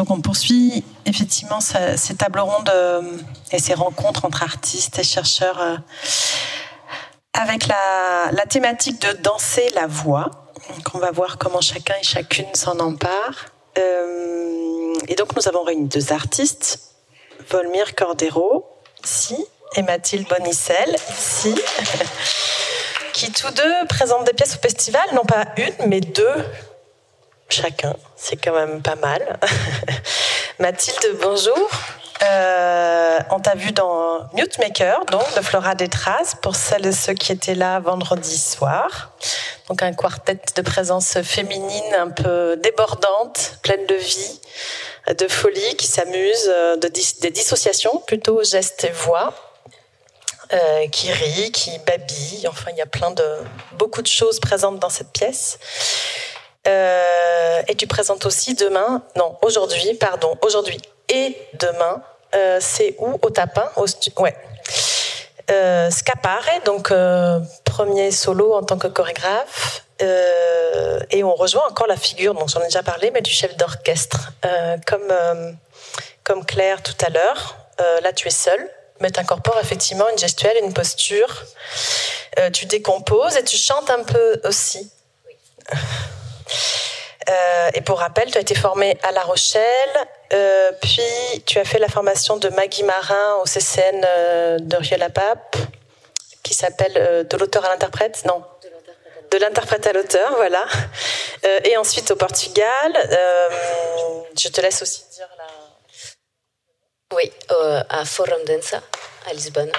Donc on poursuit effectivement ces tables rondes et ces rencontres entre artistes et chercheurs avec la thématique de danser la voix. Donc on va voir comment chacun et chacune s'en empare. Et donc nous avons réuni 2 artistes, Volmir Cordero, ici, et Mathilde Bonicel, ici, qui tous 2 présentent des pièces au festival, non pas une, mais 2 chacun. C'est quand même pas mal. Mathilde, bonjour. On t'a vu dans Mute Maker, donc de Flora Détraz, pour celles et ceux qui étaient là vendredi soir. Donc un quartet de présence féminine un peu débordante, pleine de vie, de folie, qui s'amuse, des dissociations, plutôt gestes et voix, qui rit, qui babille. Enfin, il y a beaucoup de choses présentes dans cette pièce. Et tu présentes aussi aujourd'hui et demain, c'est où? Au Tapin, Scapare, donc premier solo en tant que chorégraphe, et on rejoint encore la figure, donc j'en ai déjà parlé, mais du chef d'orchestre, comme Claire tout à l'heure. Là tu es seule, mais tu incorpores effectivement une gestuelle, une posture, tu décomposes et tu chantes un peu aussi. Oui. Et pour rappel, tu as été formée à La Rochelle, puis tu as fait la formation de Maggie Marin au CCN de Rieux-la-Pape, qui s'appelle De l'auteur à l'interprète, non, de l'interprète à l'auteur, voilà. Et ensuite au Portugal, je te laisse aussi dire la... Oui, à Forum Dança, à Lisbonne.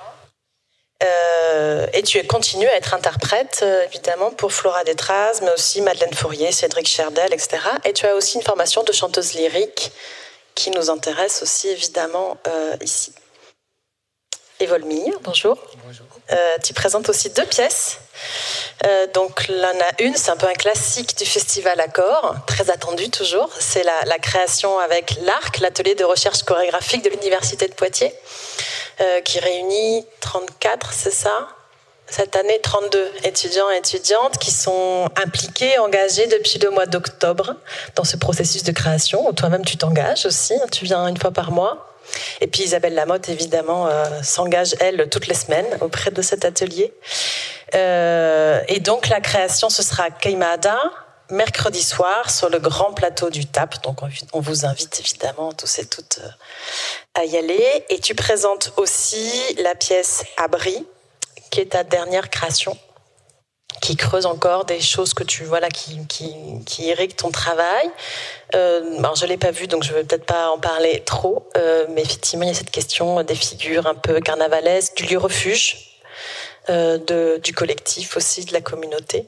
Et tu continues à être interprète, évidemment, pour Flora Détraz, mais aussi Madeleine Fourier, Cédric Cherdel, etc. Et tu as aussi une formation de chanteuse lyrique qui nous intéresse aussi, évidemment, ici. Et Volmir, bonjour. Bonjour. Tu présentes aussi 2 pièces. Donc, là, on a une, c'est un peu un classique du festival Accord, très attendu toujours. C'est la création avec l'ARC, l'atelier de recherche chorégraphique de l'Université de Poitiers, qui réunit 34, c'est ça ? Cette année, 32 étudiants et étudiantes qui sont impliqués, engagés depuis le mois d'octobre dans ce processus de création, où toi-même tu t'engages aussi, tu viens une fois par mois. Et puis Isabelle Lamotte, évidemment, s'engage, elle, toutes les semaines auprès de cet atelier. Et donc la création, ce sera à Queimada, mercredi soir, sur le grand plateau du TAP. Donc on vous invite évidemment tous et toutes à y aller. Et tu présentes aussi la pièce Abri, qui est ta dernière création, qui creuse encore des choses que qui irriguent ton travail. Alors je l'ai pas vu, donc je vais peut-être pas en parler trop, mais effectivement il y a cette question des figures un peu carnavalesques, du lieu refuge, du collectif aussi, de la communauté.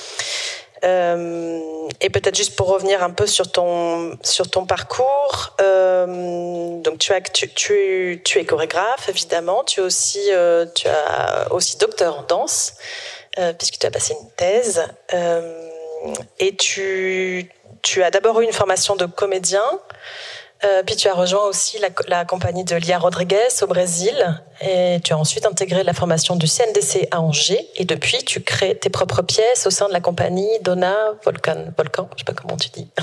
Et peut-être juste pour revenir un peu sur ton parcours, donc tu es chorégraphe évidemment, tu as aussi docteur en danse, puisque tu as passé une thèse, et tu as d'abord eu une formation de comédien, puis tu as rejoint aussi la compagnie de Lia Rodrigues au Brésil, et tu as ensuite intégré la formation du CNDC à Angers, et depuis tu crées tes propres pièces au sein de la compagnie Donna Volcan, je sais pas comment tu dis.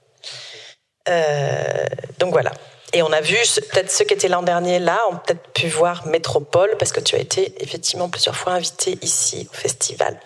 Donc voilà. Et on a vu, peut-être ceux qui étaient l'an dernier là, ont peut-être pu voir Métropole, parce que tu as été effectivement plusieurs fois invité ici au festival.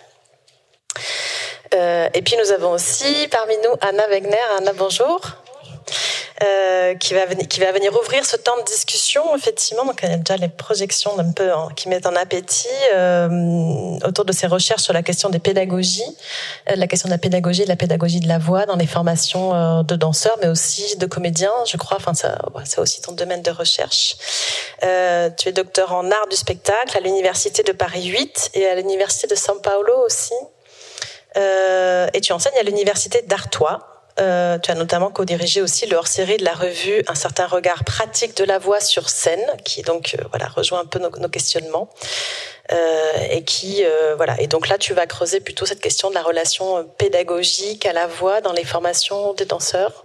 Et puis nous avons aussi parmi nous Anna Wegner. Anna, bonjour. Qui va venir ouvrir ce temps de discussion, effectivement. Donc, il y a déjà les projections un peu qui mettent en appétit autour de ces recherches sur la question des pédagogies, la question de la pédagogie et de la pédagogie de la voix dans les formations de danseurs, mais aussi de comédiens, je crois. Enfin, c'est aussi ton domaine de recherche. Tu es docteur en art du spectacle à l'Université de Paris 8 et à l'Université de São Paulo aussi. Et tu enseignes à l'Université d'Artois. Tu as notamment co-dirigé aussi le hors-série de la revue Un certain regard pratique de la voix sur scène, qui donc rejoint un peu nos questionnements, et qui Et donc là, tu vas creuser plutôt cette question de la relation pédagogique à la voix dans les formations des danseurs.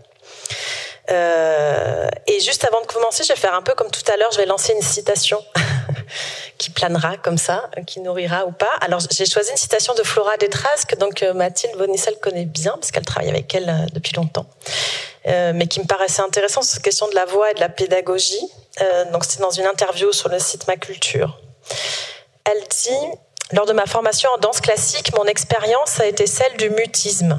Et juste avant de commencer, je vais faire un peu comme tout à l'heure, je vais lancer une citation qui planera comme ça, qui nourrira ou pas. Alors, j'ai choisi une citation de Flora Détraz, que donc Mathilde Bonicel connaît bien, parce qu'elle travaille avec elle depuis longtemps. mais qui me paraissait intéressant, cette question de la voix et de la pédagogie. Donc c'était dans une interview sur le site Ma Culture. Elle dit « Lors de ma formation en danse classique, mon expérience a été celle du mutisme.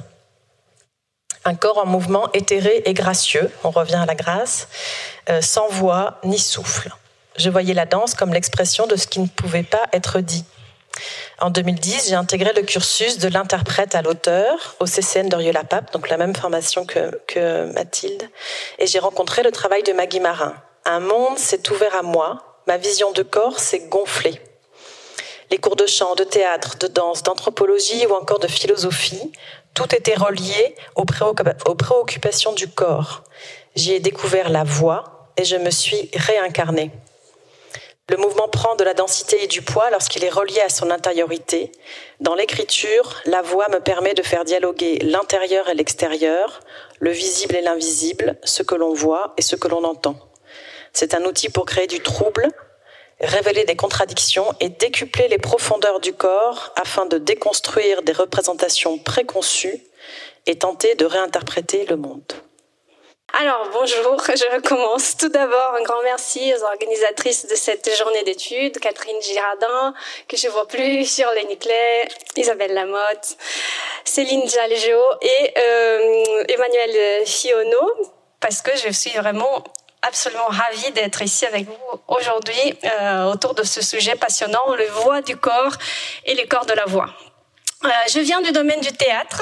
Un corps en mouvement éthéré et gracieux, on revient à la grâce, sans voix ni souffle. Je voyais la danse comme l'expression de ce qui ne pouvait pas être dit. En 2010, j'ai intégré le cursus de l'interprète à l'auteur au CCN d'Orieux-la-Pape, donc la même formation que Mathilde, et j'ai rencontré le travail de Maggie Marin. Un monde s'est ouvert à moi, ma vision de corps s'est gonflée. Les cours de chant, de théâtre, de danse, d'anthropologie ou encore de philosophie, tout était relié aux préoccupations du corps. J'y ai découvert la voix et je me suis réincarnée. Le mouvement prend de la densité et du poids lorsqu'il est relié à son intériorité. Dans l'écriture, la voix me permet de faire dialoguer l'intérieur et l'extérieur, le visible et l'invisible, ce que l'on voit et ce que l'on entend. C'est un outil pour créer du trouble, révéler des contradictions et décupler les profondeurs du corps afin de déconstruire des représentations préconçues et tenter de réinterpréter le monde. Alors, bonjour, je recommence. Tout d'abord, un grand merci aux organisatrices de cette journée d'études, Catherine Girardin, que je vois plus, Shirley Niclet, Isabelle Lamotte, Céline Jalgeo et Emmanuel Fiono, parce que je suis vraiment absolument ravie d'être ici avec vous aujourd'hui autour de ce sujet passionnant, le voix du corps et les corps de la voix. Je viens du domaine du théâtre.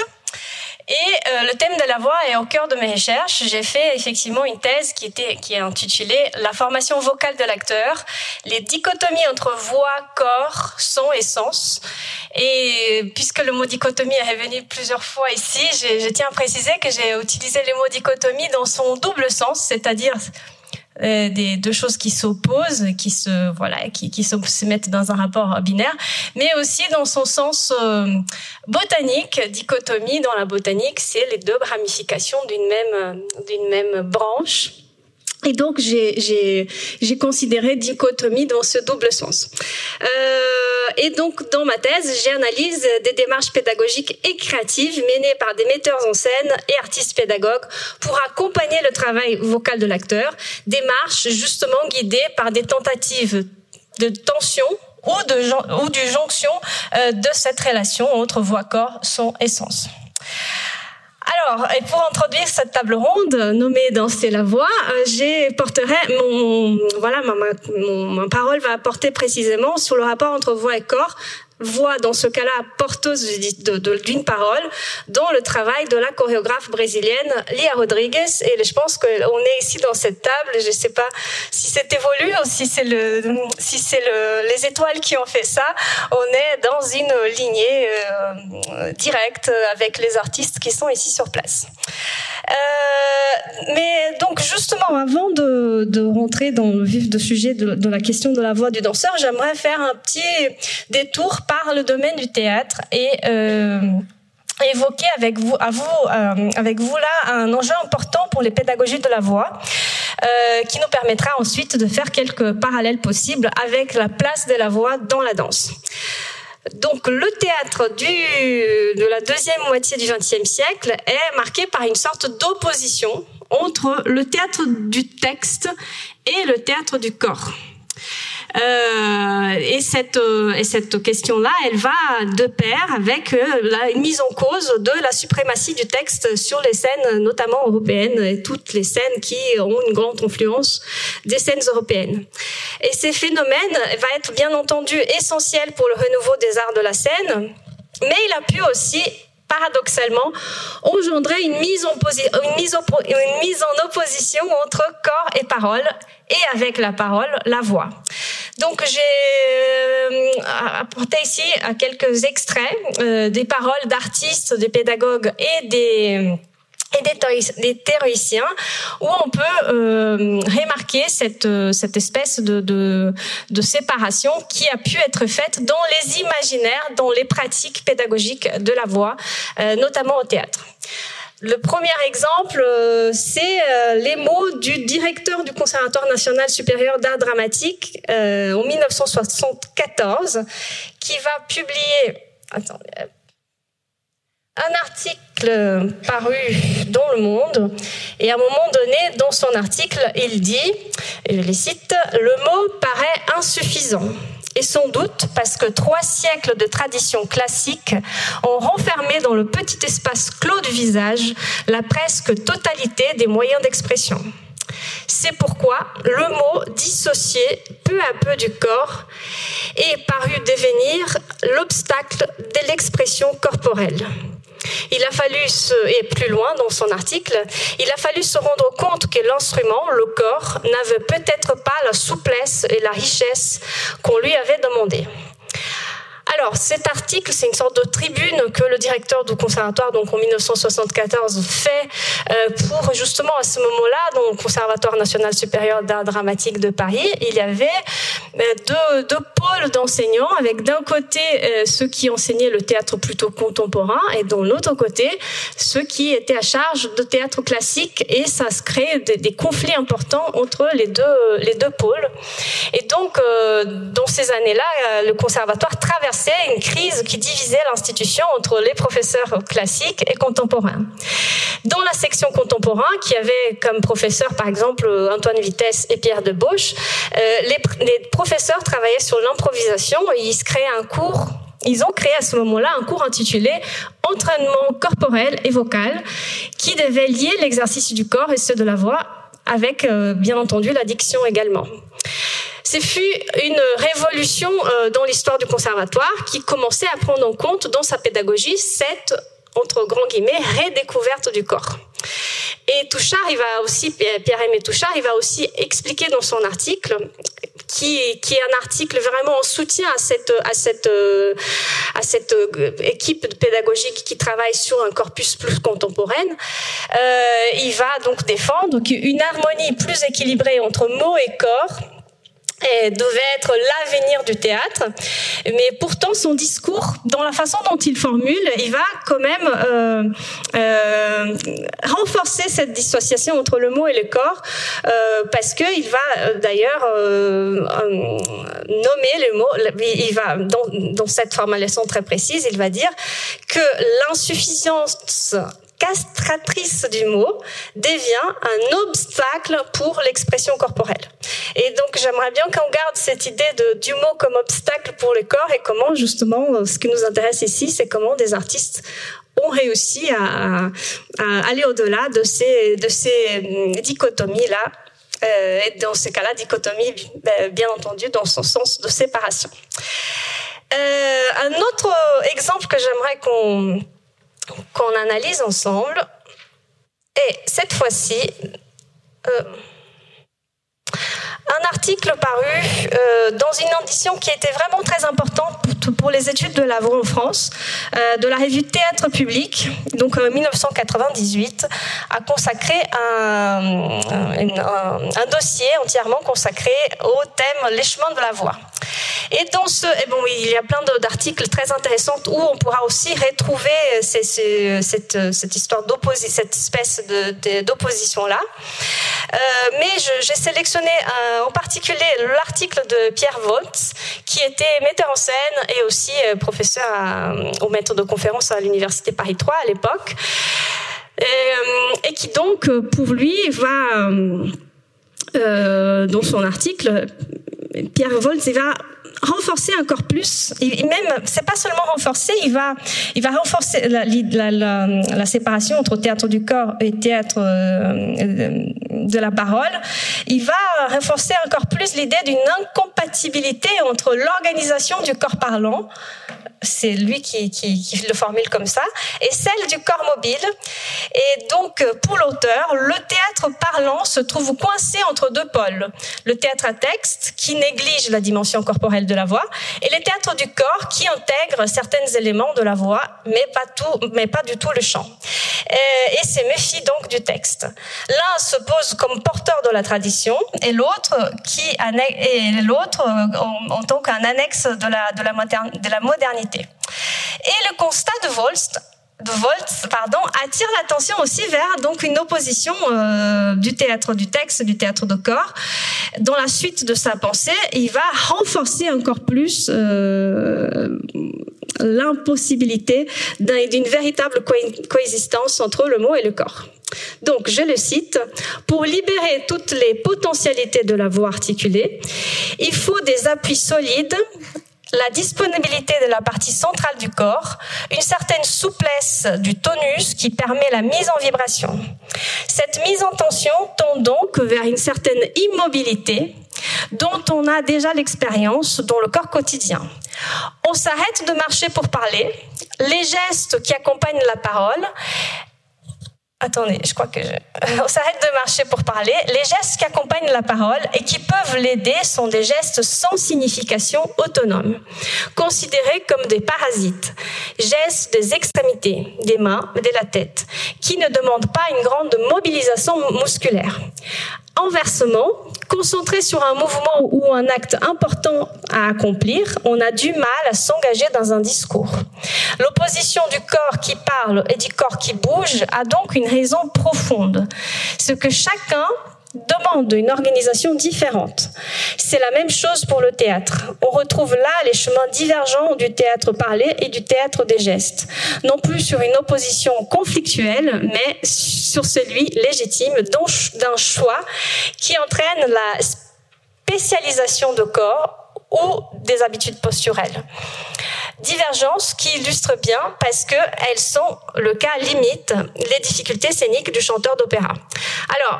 Et le thème de la voix est au cœur de mes recherches. J'ai fait effectivement une thèse qui est intitulée « La formation vocale de l'acteur, les dichotomies entre voix, corps, son et sens ». Et puisque le mot dichotomie est revenu plusieurs fois ici, je tiens à préciser que j'ai utilisé le mot dichotomie dans son double sens, c'est-à-dire des deux choses qui s'opposent, qui se mettent dans un rapport binaire, mais aussi dans son sens botanique. Dichotomie dans la botanique, c'est les deux ramifications d'une même branche. Et donc j'ai considéré dichotomie dans ce double sens. Et donc dans ma thèse, j'analyse des démarches pédagogiques et créatives menées par des metteurs en scène et artistes pédagogues pour accompagner le travail vocal de l'acteur, démarches justement guidées par des tentatives de tension ou de jonction de cette relation entre voix, corps, son et sens. Alors, et pour introduire cette table ronde nommée Danser la voix, ma parole va porter précisément sur le rapport entre voix et corps. Voix, dans ce cas-là, porteuse d'une parole, dont le travail de la chorégraphe brésilienne Lia Rodrigues. Et je pense qu'on est ici dans cette table, je ne sais pas si c'est évolué ou si c'est les étoiles qui ont fait ça. On est dans une lignée directe avec les artistes qui sont ici sur place. Mais donc justement, avant de rentrer dans le vif du sujet de la question de la voix du danseur, j'aimerais faire un petit détour par le domaine du théâtre et évoquer avec vous là un enjeu important pour les pédagogies de la voix, qui nous permettra ensuite de faire quelques parallèles possibles avec la place de la voix dans la danse. Donc, le théâtre de la deuxième moitié du XXe siècle est marqué par une sorte d'opposition entre le théâtre du texte et le théâtre du corps. Et cette question-là, elle va de pair avec la mise en cause de la suprématie du texte sur les scènes, notamment européennes, et toutes les scènes qui ont une grande influence des scènes européennes. Et ces phénomènes vont être bien entendu essentiels pour le renouveau des arts de la scène, mais il a pu aussi paradoxalement engendrer une mise en opposition entre corps et parole, et avec la parole, la voix. Donc j'ai apporté ici quelques extraits des paroles d'artistes, des pédagogues et des théoriciens, où on peut remarquer cette espèce de séparation qui a pu être faite dans les imaginaires, dans les pratiques pédagogiques de la voix, notamment au théâtre. Le premier exemple, c'est les mots du directeur du Conservatoire national supérieur d'art dramatique en 1974, qui va publier... Attendez... un article paru dans Le Monde, et à un moment donné, dans son article, il dit, et je les cite, « Le mot paraît insuffisant. Et sans doute parce que 3 siècles de tradition classique ont renfermé dans le petit espace clos du visage la presque totalité des moyens d'expression. C'est pourquoi le mot dissocié peu à peu du corps est paru devenir l'obstacle de l'expression corporelle. Il a fallu et plus loin dans son article, il a fallu se rendre compte que l'instrument, le corps, n'avait peut-être pas la souplesse et la richesse qu'on lui avait demandé. Alors, cet article, c'est une sorte de tribune que le directeur du conservatoire, donc en 1974, fait pour justement à ce moment-là, dans le Conservatoire national supérieur d'art dramatique de Paris, il y avait deux pôles d'enseignants, avec d'un côté ceux qui enseignaient le théâtre plutôt contemporain, et de l'autre côté ceux qui étaient à charge de théâtre classique, et ça se crée des conflits importants entre les deux pôles. Et donc, dans ces années-là, le conservatoire traversait une crise qui divisait l'institution entre les professeurs classiques et contemporains. Dans la section contemporain, qui avait comme professeurs, par exemple, Antoine Vitesse et Pierre Debauche, les professeurs travaillaient sur l'improvisation et ils ont créé à ce moment-là un cours intitulé « Entraînement corporel et vocal » qui devait lier l'exercice du corps et ceux de la voix avec, bien entendu, la diction également. Ce fut une révolution dans l'histoire du conservatoire qui commençait à prendre en compte dans sa pédagogie cette, entre grands guillemets, redécouverte du corps. Et Touchard, Pierre-Aimé Touchard, il va aussi expliquer dans son article, qui est un article vraiment en soutien à cette équipe pédagogique qui travaille sur un corpus plus contemporain. Il va donc défendre qu'une harmonie plus équilibrée entre mots et corps devait être l'avenir du théâtre, mais pourtant son discours, dans la façon dont il formule, il va quand même renforcer cette dissociation entre le mot et le corps, parce que il va d'ailleurs nommer le mot. Il va dans cette formulation très précise, il va dire que l'insuffisance castratrice du mot devient un obstacle pour l'expression corporelle. Et donc, j'aimerais bien qu'on garde cette idée du mot comme obstacle pour le corps, et comment, justement, ce qui nous intéresse ici, c'est comment des artistes ont réussi à aller au-delà de ces dichotomies-là, et dans ces cas-là, dichotomie, bien entendu, dans son sens de séparation. Un autre exemple que j'aimerais qu'on analyse ensemble, et cette fois-ci, un article paru dans une édition qui était vraiment très importante pour les études de la voix en France, de la revue Théâtre Public, donc 1998, a consacré un dossier entièrement consacré au thème « Les chemins de la voix ». Et dans il y a plein d'articles très intéressants où on pourra aussi retrouver cette histoire cette espèce d'opposition-là. Mais j'ai sélectionné en particulier l'article de Pierre Voltz, qui était metteur en scène et aussi professeur au maître de conférence à l'université Paris 3 à l'époque, et qui donc, pour lui, va, dans son article, Pierre Voltz, il va renforcer encore plus, et même, c'est pas seulement renforcer, il va renforcer la séparation entre théâtre du corps et théâtre de la parole. Il va renforcer encore plus l'idée d'une incompatibilité entre l'organisation du corps parlant, c'est lui qui le formule comme ça, et celle du corps mobile. Et donc, pour l'auteur, le théâtre parlant se trouve coincé entre deux pôles. Le théâtre à texte, qui néglige la dimension corporelle de la voix, et le théâtre du corps, qui intègre certains éléments de la voix, mais pas du tout le chant. Et se méfie donc du texte. L'un se pose comme porteur de la tradition, et l'autre en tant qu'un annexe de la modernité. Et le constat de Voltz attire l'attention aussi vers donc une opposition du théâtre du texte, du théâtre de corps. Dans la suite de sa pensée, il va renforcer encore plus l'impossibilité d'une véritable coexistence entre le mot et le corps. Donc, je le cite, « Pour libérer toutes les potentialités de la voix articulée, il faut des appuis solides, la disponibilité de la partie centrale du corps, une certaine souplesse du tonus qui permet la mise en vibration. Cette mise en tension tend donc vers une certaine immobilité dont on a déjà l'expérience dans le corps quotidien. On s'arrête de marcher pour parler, les gestes qui accompagnent la parole. Attendez, je crois que on s'arrête de marcher pour parler. Les gestes qui accompagnent la parole et qui peuvent l'aider sont des gestes sans signification autonome, considérés comme des parasites, gestes des extrémités, des mains, de la tête, qui ne demandent pas une grande mobilisation musculaire. Inversement, concentré sur un mouvement ou un acte important à accomplir, on a du mal à s'engager dans un discours. L'opposition du corps qui parle et du corps qui bouge a donc une raison profonde. Ce que chacun demande une organisation différente. C'est la même chose pour le théâtre. On retrouve là les chemins divergents du théâtre parlé et du théâtre des gestes. Non plus sur une opposition conflictuelle, mais sur celui légitime d'un choix qui entraîne la spécialisation de corps ou des habitudes posturelles. Divergences qui illustrent bien parce qu'elles sont le cas limite les difficultés scéniques du chanteur d'opéra. Alors,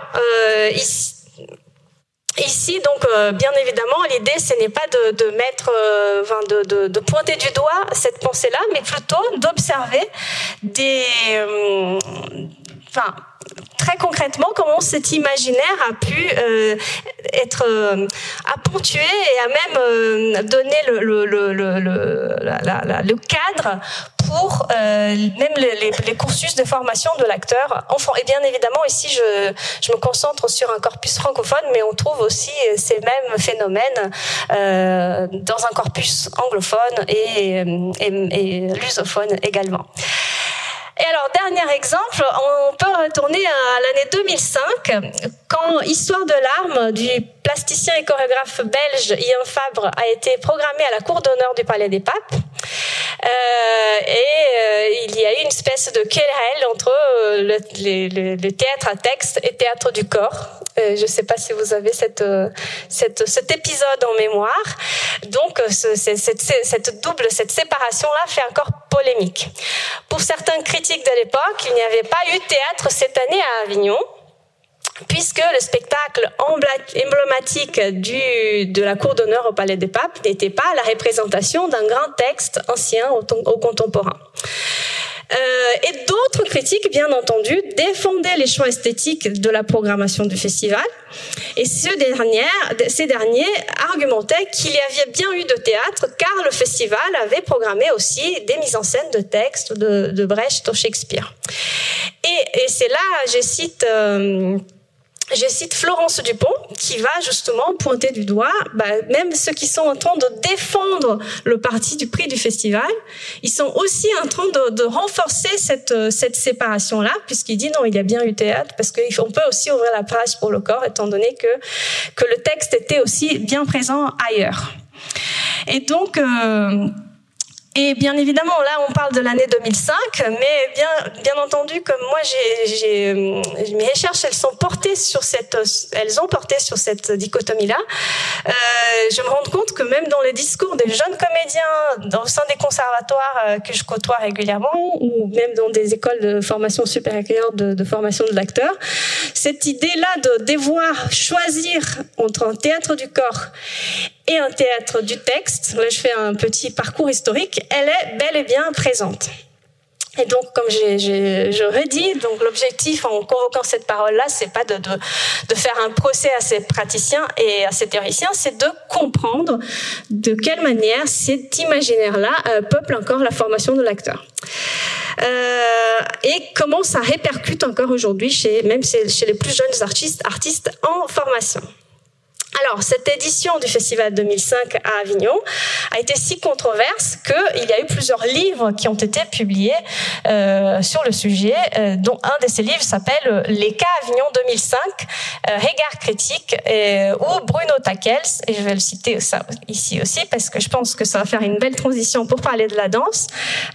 ici donc, bien évidemment, l'idée, ce n'est pas de mettre, de pointer du doigt cette pensée-là, mais plutôt d'observer très concrètement, comment cet imaginaire a pu être à ponctuer et à même donner le cadre pour même les cursus de formation de l'acteur enfant. Et bien évidemment, ici, je me concentre sur un corpus francophone, mais on trouve aussi ces mêmes phénomènes dans un corpus anglophone et lusophone également. Et alors, dernier exemple, on peut retourner à l'année 2005, quand Histoire de l'arme du plasticien et chorégraphe belge Ian Fabre a été programmé à la cour d'honneur du Palais des Papes. Il y a eu une espèce de querelle entre le théâtre à texte et théâtre du corps. Je ne sais pas si vous avez cet épisode en mémoire. Donc, cette séparation-là fait encore polémique. Pour certains critiques de l'époque, il n'y avait pas eu théâtre cette année à Avignon, puisque le spectacle emblématique de la cour d'honneur au Palais des Papes n'était pas la représentation d'un grand texte ancien au contemporain. Et d'autres critiques, bien entendu, défendaient les choix esthétiques de la programmation du festival. Et ces derniers argumentaient qu'il y avait bien eu de théâtre, car le festival avait programmé aussi des mises en scène de textes de Brecht ou Shakespeare. Et c'est là, je cite Florence Dupont, qui va justement pointer du doigt, même ceux qui sont en train de défendre le parti du prix du festival, ils sont aussi en train de renforcer cette séparation-là, puisqu'il dit non, il y a bien eu théâtre, parce qu'on peut aussi ouvrir la page pour le corps, étant donné que le texte était aussi bien présent ailleurs. Et donc, et bien évidemment, là, on parle de l'année 2005, mais bien entendu, comme moi, mes recherches, elles ont porté sur cette dichotomie-là. Je me rends compte que même dans les discours des jeunes comédiens, au sein des conservatoires que je côtoie régulièrement, ou même dans des écoles de formation supérieure de formation de l'acteur, cette idée-là de devoir choisir entre un théâtre du corps et un théâtre du texte, là je fais un petit parcours historique, elle est bel et bien présente. Et donc, comme je redis, donc l'objectif en convoquant cette parole-là, c'est pas de faire un procès à ces praticiens et à ces théoriciens, c'est de comprendre de quelle manière cet imaginaire-là peuple encore la formation de l'acteur. Et comment ça répercute encore aujourd'hui même chez les plus jeunes artistes en formation. Alors, cette édition du Festival 2005 à Avignon a été si controverse qu'il y a eu plusieurs livres qui ont été publiés sur le sujet, dont un de ces livres s'appelle « Les cas Avignon 2005, regard critique » où Bruno Takels, et je vais le citer ça ici aussi parce que je pense que ça va faire une belle transition pour parler de la danse.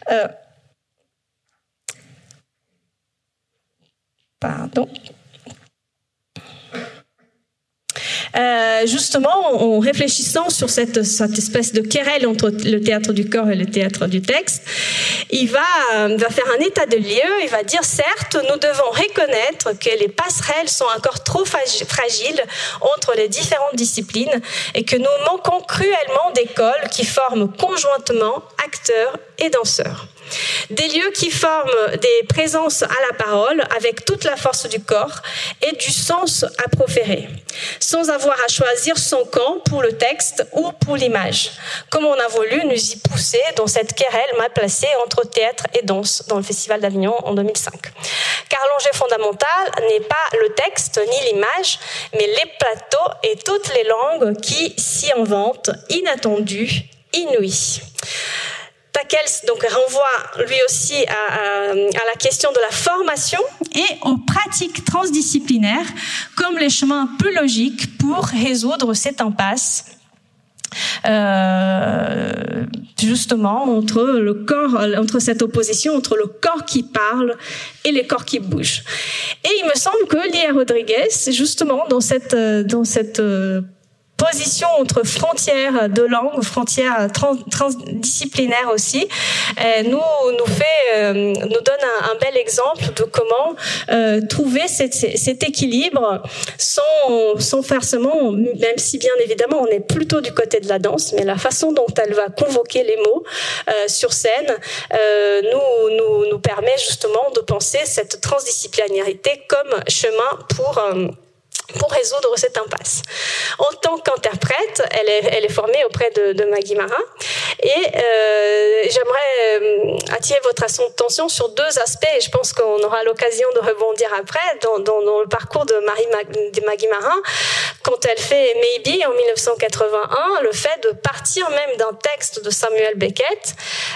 Justement, en réfléchissant sur cette espèce de querelle entre le théâtre du corps et le théâtre du texte, il va faire un état de lieu. Il va dire, certes, nous devons reconnaître que les passerelles sont encore trop fragiles entre les différentes disciplines et que nous manquons cruellement d'écoles qui forment conjointement acteurs et danseurs. Des lieux qui forment des présences à la parole avec toute la force du corps et du sens à proférer, sans avoir à choisir son camp pour le texte ou pour l'image, comme on a voulu nous y pousser dans cette querelle mal placée entre théâtre et danse dans le Festival d'Avignon en 2005. Car l'enjeu fondamental n'est pas le texte ni l'image, mais les plateaux et toutes les langues qui s'y inventent, inattendues, inouïes. Takels donc renvoie lui aussi à la question de la formation et aux pratiques transdisciplinaires comme les chemins plus logiques pour résoudre cette impasse. Justement entre cette opposition entre le corps qui parle et les corps qui bougent. Et il me semble que Lia Rodriguez, justement dans cette position entre frontières de langue, frontières transdisciplinaires aussi, nous donne un bel exemple de comment trouver cet équilibre sans forcément, même si bien évidemment on est plutôt du côté de la danse, mais la façon dont elle va convoquer les mots sur scène nous permet justement de penser cette transdisciplinarité comme chemin pour résoudre cette impasse. En tant qu'interprète, elle est formée auprès de Maggie Marin et j'aimerais attirer votre attention sur deux aspects et je pense qu'on aura l'occasion de rebondir après dans le parcours de Maggie Marin. Quand elle fait Maybe en 1981, le fait de partir même d'un texte de Samuel Beckett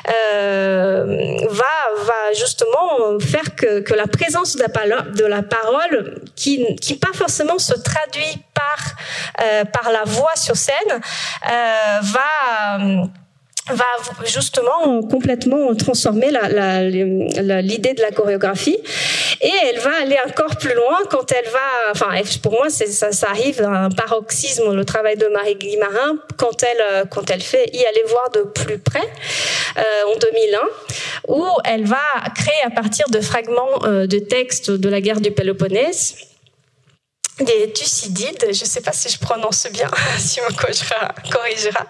va justement faire que la présence de la parole qui pas forcément se traduit par la voix sur scène va justement complètement transformer l'idée de la chorégraphie et elle va aller encore plus loin quand elle va, pour moi ça arrive à un paroxysme le travail de Maggie Marin quand elle fait Y aller voir de plus près en 2001 où elle va créer à partir de fragments de textes de la guerre du Péloponnèse des Thucydides, je ne sais pas si je prononce bien, si on corrigera.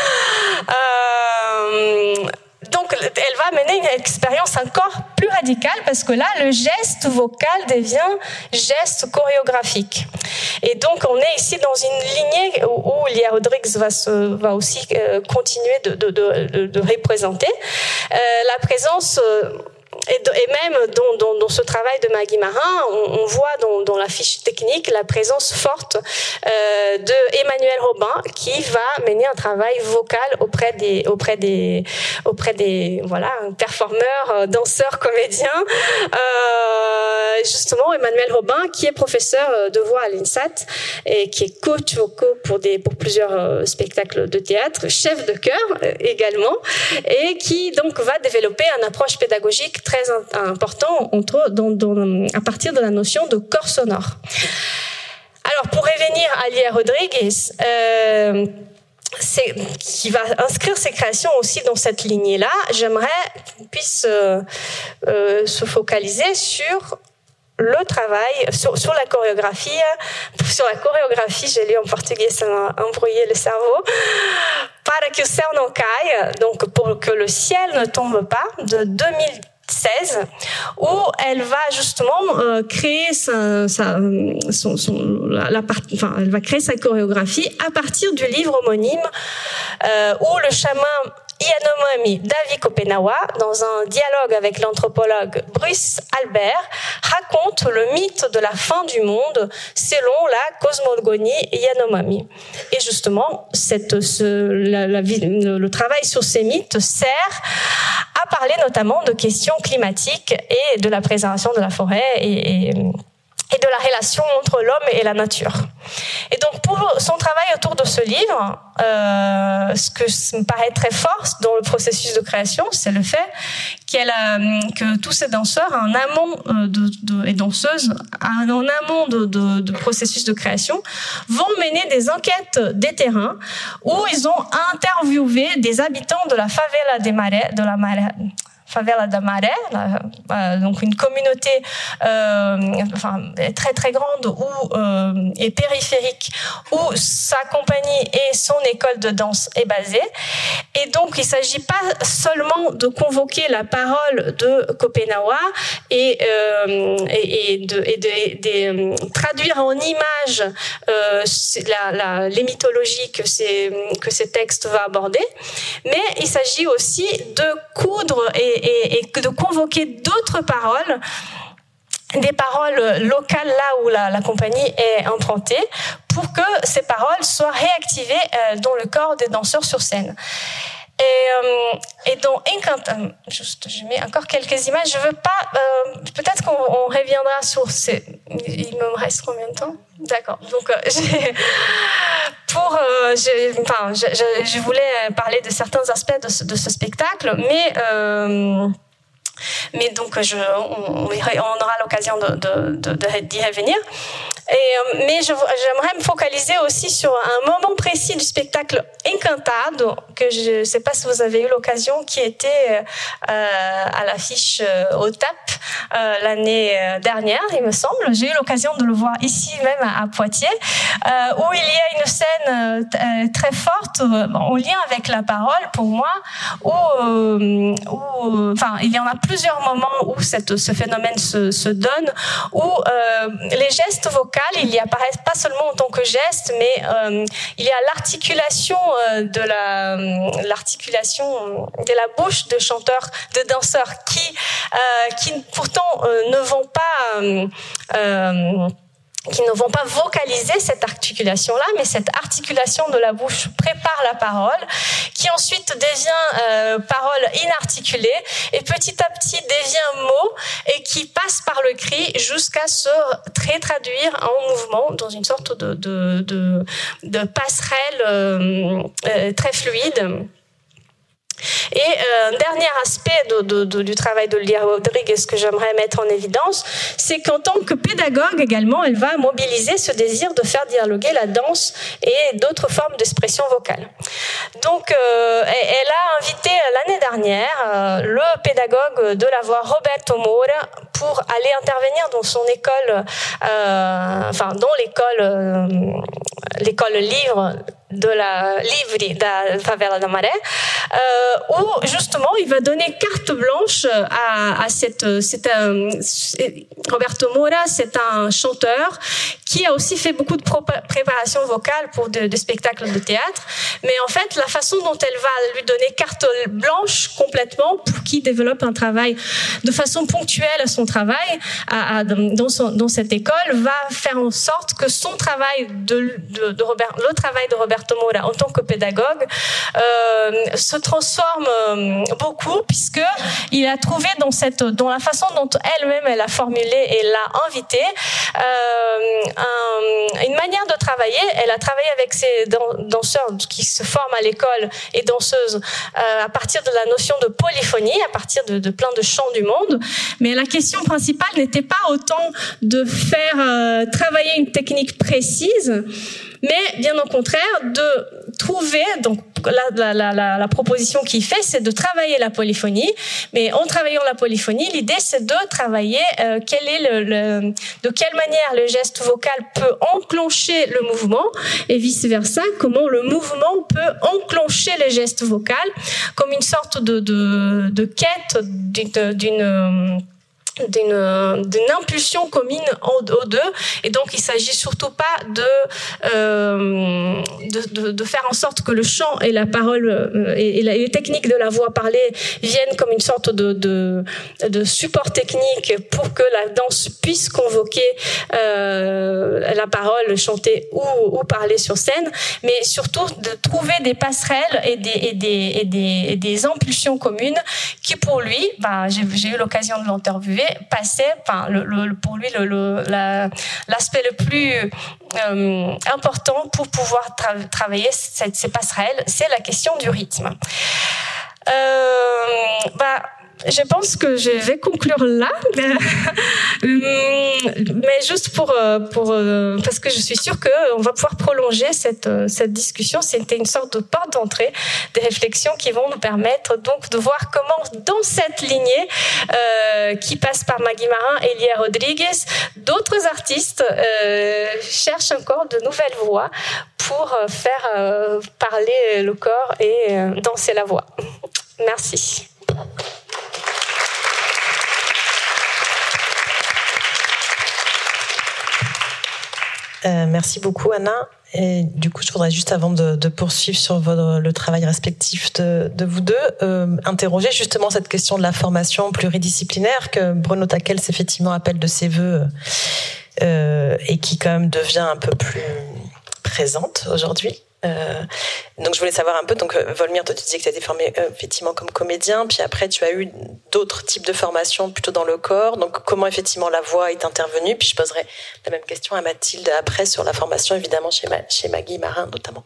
Donc, elle va mener une expérience encore plus radicale parce que là, le geste vocal devient geste chorégraphique. Et donc, on est ici dans une lignée où Lia Rodriguez va aussi continuer de représenter la présence. Et même dans ce travail de Maggie Marin, on voit dans la fiche technique la présence forte de Emmanuel Robin qui va mener un travail vocal auprès des performeurs, danseurs, comédiens. Justement, Emmanuel Robin qui est professeur de voix à l'INSAT et qui est coach vocaux pour plusieurs spectacles de théâtre, chef de chœur également, et qui donc va développer une approche pédagogique très important à partir de la notion de corps sonore. Alors, pour revenir à Lia Rodriguez, qui va inscrire ses créations aussi dans cette lignée-là, j'aimerais qu'on puisse se focaliser sur le travail, sur la chorégraphie. Sur la chorégraphie, j'ai lu en portugais, ça m'a embrouillé le cerveau. Para que o céu não caia, donc pour que le ciel ne tombe pas, de 2016, où elle va justement créer elle va créer sa chorégraphie à partir du livre homonyme où le chemin Yanomami David Kopenawa, dans un dialogue avec l'anthropologue Bruce Albert, raconte le mythe de la fin du monde selon la cosmogonie Yanomami. Et justement, le travail sur ces mythes sert à parler notamment de questions climatiques et de la préservation de la forêt et de la relation entre l'homme et la nature. Et donc, pour son travail autour de ce livre, ce que me paraît très fort dans le processus de création, c'est le fait que tous ces danseurs, en amont et danseuses, en amont de processus de création, vont mener des enquêtes des terrains où ils ont interviewé des habitants de la favela Favela da Maré, donc une communauté très très grande et périphérique où sa compagnie et son école de danse est basée. Et donc il s'agit pas seulement de convoquer la parole de Kopenawa et de traduire en images les mythologies que ces textes vont aborder, mais il s'agit aussi de coudre et de convoquer d'autres paroles, des paroles locales là où la compagnie est implantée, pour que ces paroles soient réactivées dans le corps des danseurs sur scène. Et dans je mets encore quelques images. Je veux pas. Peut-être qu'on reviendra sur ces. Il me reste combien de temps? D'accord. Donc je voulais parler de certains aspects de ce spectacle, mais donc on aura l'occasion d'y revenir. Mais j'aimerais me focaliser aussi sur un moment précis du spectacle Encantado, que je ne sais pas si vous avez eu l'occasion, qui était à l'affiche au TAP l'année dernière, il me semble. J'ai eu l'occasion de le voir ici même à Poitiers, où il y a une scène très forte en lien avec la parole pour moi, où il y en a plusieurs moments où ce phénomène se donne, où les gestes vocaux, ils y apparaissent pas seulement en tant que gestes, mais il y a l'articulation de la bouche de chanteurs, de danseurs qui pourtant ne vont pas vocaliser cette articulation-là, mais cette articulation de la bouche prépare la parole, qui ensuite devient parole inarticulée, et petit à petit devient mot, et qui passe par le cri jusqu'à se traduire en mouvement dans une sorte de passerelle très fluide. Et un dernier aspect du travail de Lia Rodrigues que j'aimerais mettre en évidence, c'est qu'en tant que pédagogue également, elle va mobiliser ce désir de faire dialoguer la danse et d'autres formes d'expression vocale. Donc, elle a invité l'année dernière le pédagogue de la voix Roberto Moura pour aller intervenir dans son école, dans l'école livre de la Livre da Favela da Maré, où justement il va donner carte blanche à Roberto Moura. C'est un chanteur qui a aussi fait beaucoup de préparation vocale pour des spectacles de théâtre, mais en fait la façon dont elle va lui donner carte blanche complètement pour qu'il développe un travail de façon ponctuelle à son travail dans cette école va faire en sorte que son travail le travail de Roberto Moura en tant que pédagogue se transforme beaucoup, puisque il a trouvé dans la façon dont elle-même elle a formulé et l'a invité une manière de travailler. Elle a travaillé avec ses danseurs qui se forment à l'école et danseuses à partir de la notion de polyphonie, à partir de plein de chants du monde. Mais la question principale n'était pas autant de faire travailler une technique précise, mais bien au contraire de trouver, donc la proposition qu'il fait, c'est de travailler la polyphonie, mais en travaillant la polyphonie, l'idée c'est de travailler de quelle manière le geste vocal peut enclencher le mouvement, et vice versa, comment le mouvement peut enclencher le geste vocal, comme une sorte de quête d'une impulsion commune aux deux, et donc il s'agit surtout pas de faire en sorte que le chant et la parole et les techniques de la voix parlée viennent comme une sorte de support technique pour que la danse puisse convoquer la parole chantée ou parler sur scène, mais surtout de trouver des passerelles et des impulsions communes qui pour lui, j'ai eu l'occasion de l'interviewer, passait, pour lui l'aspect le plus important pour pouvoir travailler ces passerelles, c'est la question du rythme. Je pense que je vais conclure là, mais juste parce que je suis sûre qu'on va pouvoir prolonger cette discussion. C'était une sorte de porte d'entrée des réflexions qui vont nous permettre donc de voir comment dans cette lignée qui passe par Maggie Marin et Lia Rodriguez, d'autres artistes cherchent encore de nouvelles voix pour faire parler le corps et danser la voix. Merci. Merci beaucoup, Anna. Et du coup, je voudrais juste, avant de poursuivre sur le travail respectif de vous deux, interroger justement cette question de la formation pluridisciplinaire que Bruno Takels effectivement appelle de ses voeux et qui quand même devient un peu plus présente aujourd'hui. Donc je voulais savoir un peu, donc Volmir, toi tu disais que tu as été formé effectivement comme comédien, puis après tu as eu d'autres types de formations plutôt dans le corps, donc comment effectivement la voix est intervenue, puis je poserai la même question à Mathilde après sur la formation évidemment chez Maggie Marin notamment.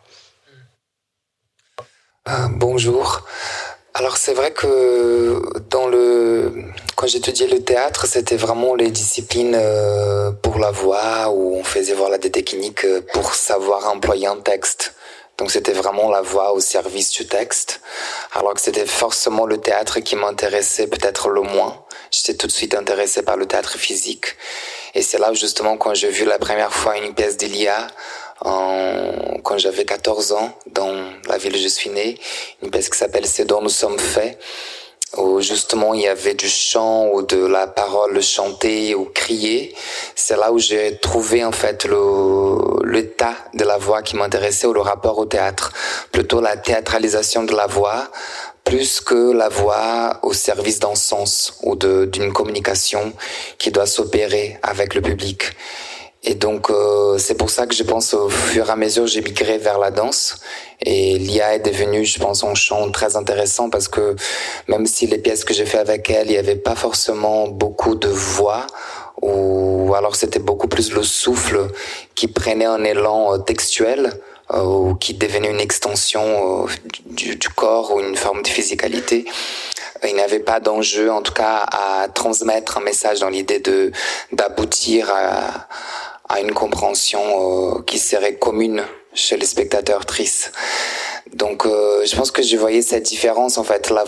Bonjour. Alors c'est vrai que quand j'étudiais le théâtre, c'était vraiment les disciplines pour la voix où on faisait voilà des techniques pour savoir employer un texte. Donc c'était vraiment la voix au service du texte, alors que c'était forcément le théâtre qui m'intéressait peut-être le moins. J'étais tout de suite intéressé par le théâtre physique. Et c'est là justement quand j'ai vu la première fois une pièce d'Ilia, quand j'avais 14 ans, dans la ville où je suis né, une pièce qui s'appelle « C'est dont nous sommes faits », où justement il y avait du chant ou de la parole chantée ou criée. C'est là où j'ai trouvé en fait l'état de la voix qui m'intéressait, ou le rapport au théâtre, plutôt la théâtralisation de la voix plus que la voix au service d'un sens ou d'une communication qui doit s'opérer avec le public. Et donc c'est pour ça que je pense au fur et à mesure j'ai migré vers la danse, et Lia est devenue, je pense, un chant très intéressant parce que même si les pièces que j'ai fait avec elle, il y avait pas forcément beaucoup de voix, ou alors c'était beaucoup plus le souffle qui prenait un élan textuel, ou qui devenait une extension du corps ou une forme de physicalité. Il n'y avait pas d'enjeu, en tout cas, à transmettre un message dans l'idée d'aboutir à une compréhension qui serait commune chez les spectateurs tristes. Donc je pense que je voyais cette différence en fait, la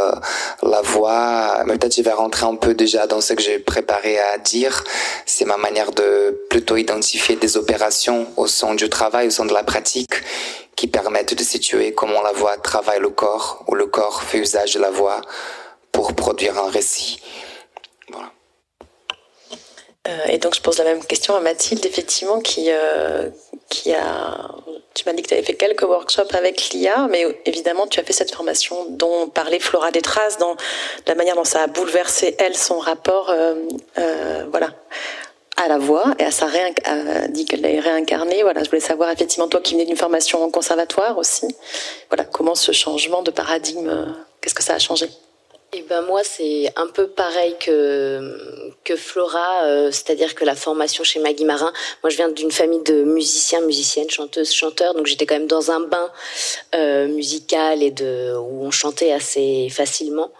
voix, mais peut-être je vais rentrer un peu déjà dans ce que j'ai préparé à dire. C'est ma manière de plutôt identifier des opérations au sein du travail, au sein de la pratique, qui permettent de situer comment la voix travaille le corps, ou le corps fait usage de la voix pour produire un récit. Voilà. Et donc je pose la même question à Mathilde, effectivement, qui a... Tu m'as dit que tu avais fait quelques workshops avec Lia, mais évidemment tu as fait cette formation dont parlait Flora Détraz, dans la manière dont ça a bouleversé, elle, son rapport voilà, à la voix, et a dit qu'elle l'avait réincarnée. Voilà, je voulais savoir, effectivement, toi qui venais d'une formation en conservatoire aussi, voilà, comment ce changement de paradigme, qu'est-ce que ça a changé? Et ben moi c'est un peu pareil que Flora, c'est-à-dire que la formation chez Maggie Marin, moi je viens d'une famille de musiciennes, chanteuses, chanteurs, donc j'étais quand même dans un bain musical où on chantait assez facilement.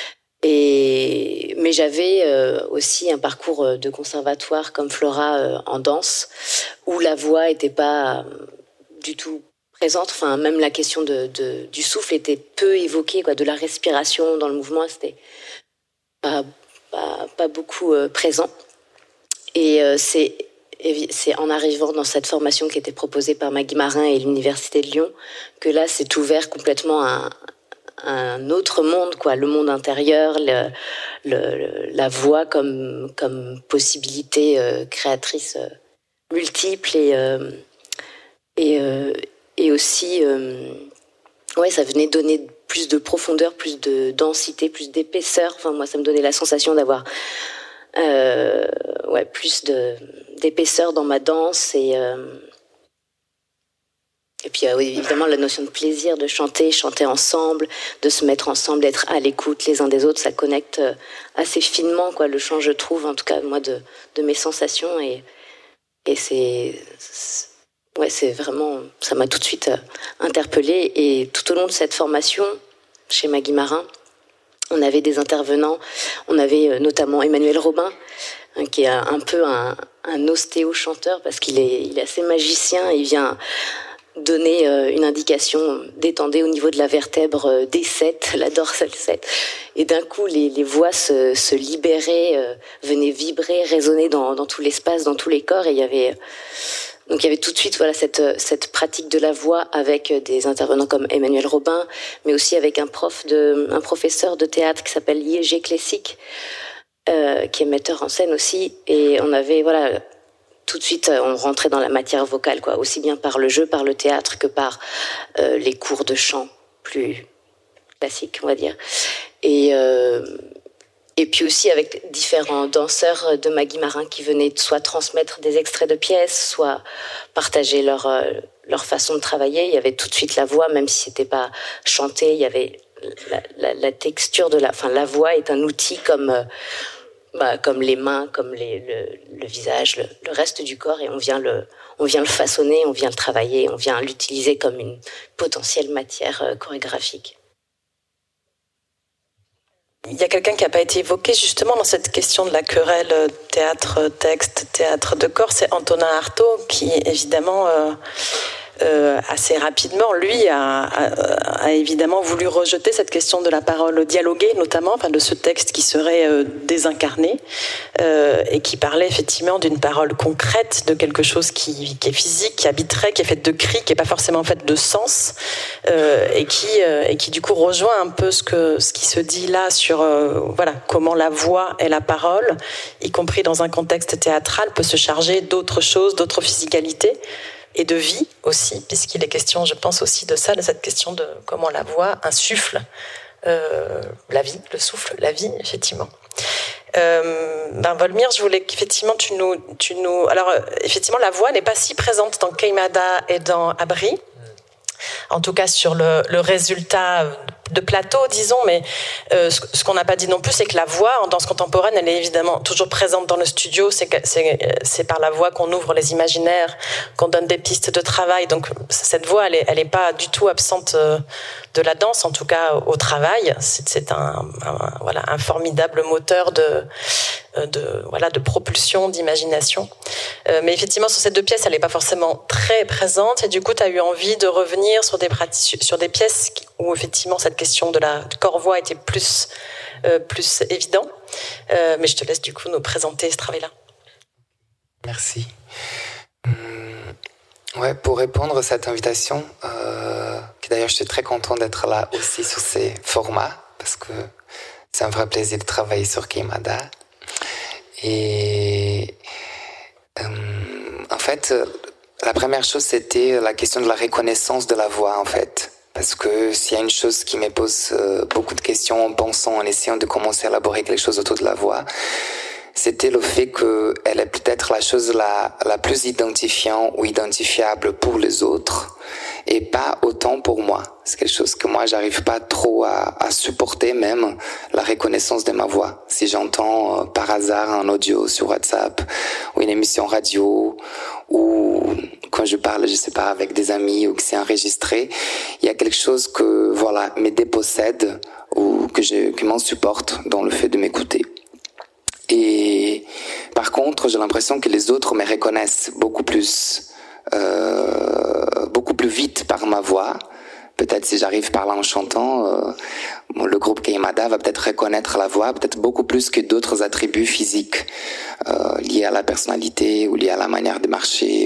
Mais j'avais aussi un parcours de conservatoire comme Flora en danse, où la voix était pas du tout présente, enfin même la question du souffle était peu évoquée, quoi, de la respiration dans le mouvement, c'était pas beaucoup présent. Et c'est en arrivant dans cette formation qui était proposée par Maggie Marin et l'Université de Lyon que là s'est ouvert complètement un autre monde, quoi, le monde intérieur, la voix comme possibilité créatrice multiple et aussi ça venait donner plus de profondeur, plus de densité, plus d'épaisseur. Enfin, moi, ça me donnait la sensation d'avoir plus d'épaisseur dans ma danse et puis évidemment la notion de plaisir de chanter ensemble, de se mettre ensemble, d'être à l'écoute les uns des autres, ça connecte assez finement, quoi, le chant, je trouve, en tout cas moi de mes sensations et c'est vraiment, ça m'a tout de suite interpellée. Et tout au long de cette formation chez Maggie Marin, on avait des intervenants, on avait notamment Emmanuel Robin, qui est un peu un ostéo-chanteur parce qu'il est assez magicien, il vient donner une indication, détendez au niveau de la vertèbre D7, la dorsale 7, et d'un coup les voix se libéraient, venaient vibrer, résonner dans tout l'espace, dans tous les corps, et il y avait tout de suite cette pratique de la voix avec des intervenants comme Emmanuel Robin, mais aussi avec un professeur de théâtre qui s'appelle Yegé Klessik, qui est metteur en scène aussi, et on avait tout de suite, on rentrait dans la matière vocale, quoi, aussi bien par le jeu, par le théâtre, que par les cours de chant plus classiques, on va dire. Et puis aussi avec différents danseurs de Maggie Marin qui venaient soit transmettre des extraits de pièces, soit partager leur façon de travailler. Il y avait tout de suite la voix, même si c'était pas chanté, il y avait la texture de la voix est un outil comme les mains, comme le visage, le reste du corps, et on vient le façonner, on vient le travailler, on vient l'utiliser comme une potentielle matière chorégraphique. Il y a quelqu'un qui n'a pas été évoqué justement dans cette question de la querelle théâtre-texte, théâtre de corps, c'est Antonin Artaud, qui évidemment assez rapidement, lui, a évidemment voulu rejeter cette question de la parole dialoguée, notamment, de ce texte qui serait désincarné et qui parlait effectivement d'une parole concrète, de quelque chose qui est physique, qui habiterait, qui est faite de cris, qui n'est pas forcément faite de sens, et qui du coup rejoint un peu ce qui se dit là sur comment la voix et la parole, y compris dans un contexte théâtral, peut se charger d'autres choses, d'autres physicalités, et de vie aussi, puisqu'il est question, je pense aussi de ça, de cette question de comment la voix insuffle la vie, le souffle, la vie, effectivement. Volmir, je voulais qu'effectivement tu nous... Alors, effectivement, la voix n'est pas si présente dans Queimada et dans Abri, en tout cas sur le résultat de plateau, disons, mais ce qu'on n'a pas dit non plus, c'est que la voix en danse contemporaine, elle est évidemment toujours présente dans le studio, c'est par la voix qu'on ouvre les imaginaires, qu'on donne des pistes de travail, donc cette voix, elle est pas du tout absente de la danse, en tout cas au travail, c'est un formidable moteur de propulsion, d'imagination. Mais effectivement, sur ces deux pièces, elle n'est pas forcément très présente, et du coup, tu as eu envie de revenir sur des pièces où effectivement cette question du corps-voix était plus évident. Mais je te laisse du coup nous présenter ce travail-là. Merci. Pour répondre à cette invitation, d'ailleurs je suis très content d'être là aussi sur ces formats, parce que c'est un vrai plaisir de travailler sur Queimada. Et en fait, la première chose, c'était la question de la reconnaissance de la voix, en fait. Parce que s'il y a une chose qui me pose beaucoup de questions en pensant, en essayant de commencer à élaborer quelque chose autour de la voix, c'était le fait qu'elle est peut-être la chose la plus identifiante ou identifiable pour les autres et pas autant pour moi. C'est quelque chose que moi, j'arrive pas trop à supporter, même la reconnaissance de ma voix. Si j'entends par hasard un audio sur WhatsApp ou une émission radio ou quand je parle, je sais pas, avec des amis ou que c'est enregistré, il y a quelque chose que, me dépossède ou qui m'insupporte dans le fait de m'écouter. Et par contre, j'ai l'impression que les autres me reconnaissent beaucoup plus vite par ma voix. Peut-être si j'arrive par là en chantant, le groupe Queimada va peut-être reconnaître la voix, peut-être beaucoup plus que d'autres attributs physiques liés à la personnalité ou liés à la manière de marcher.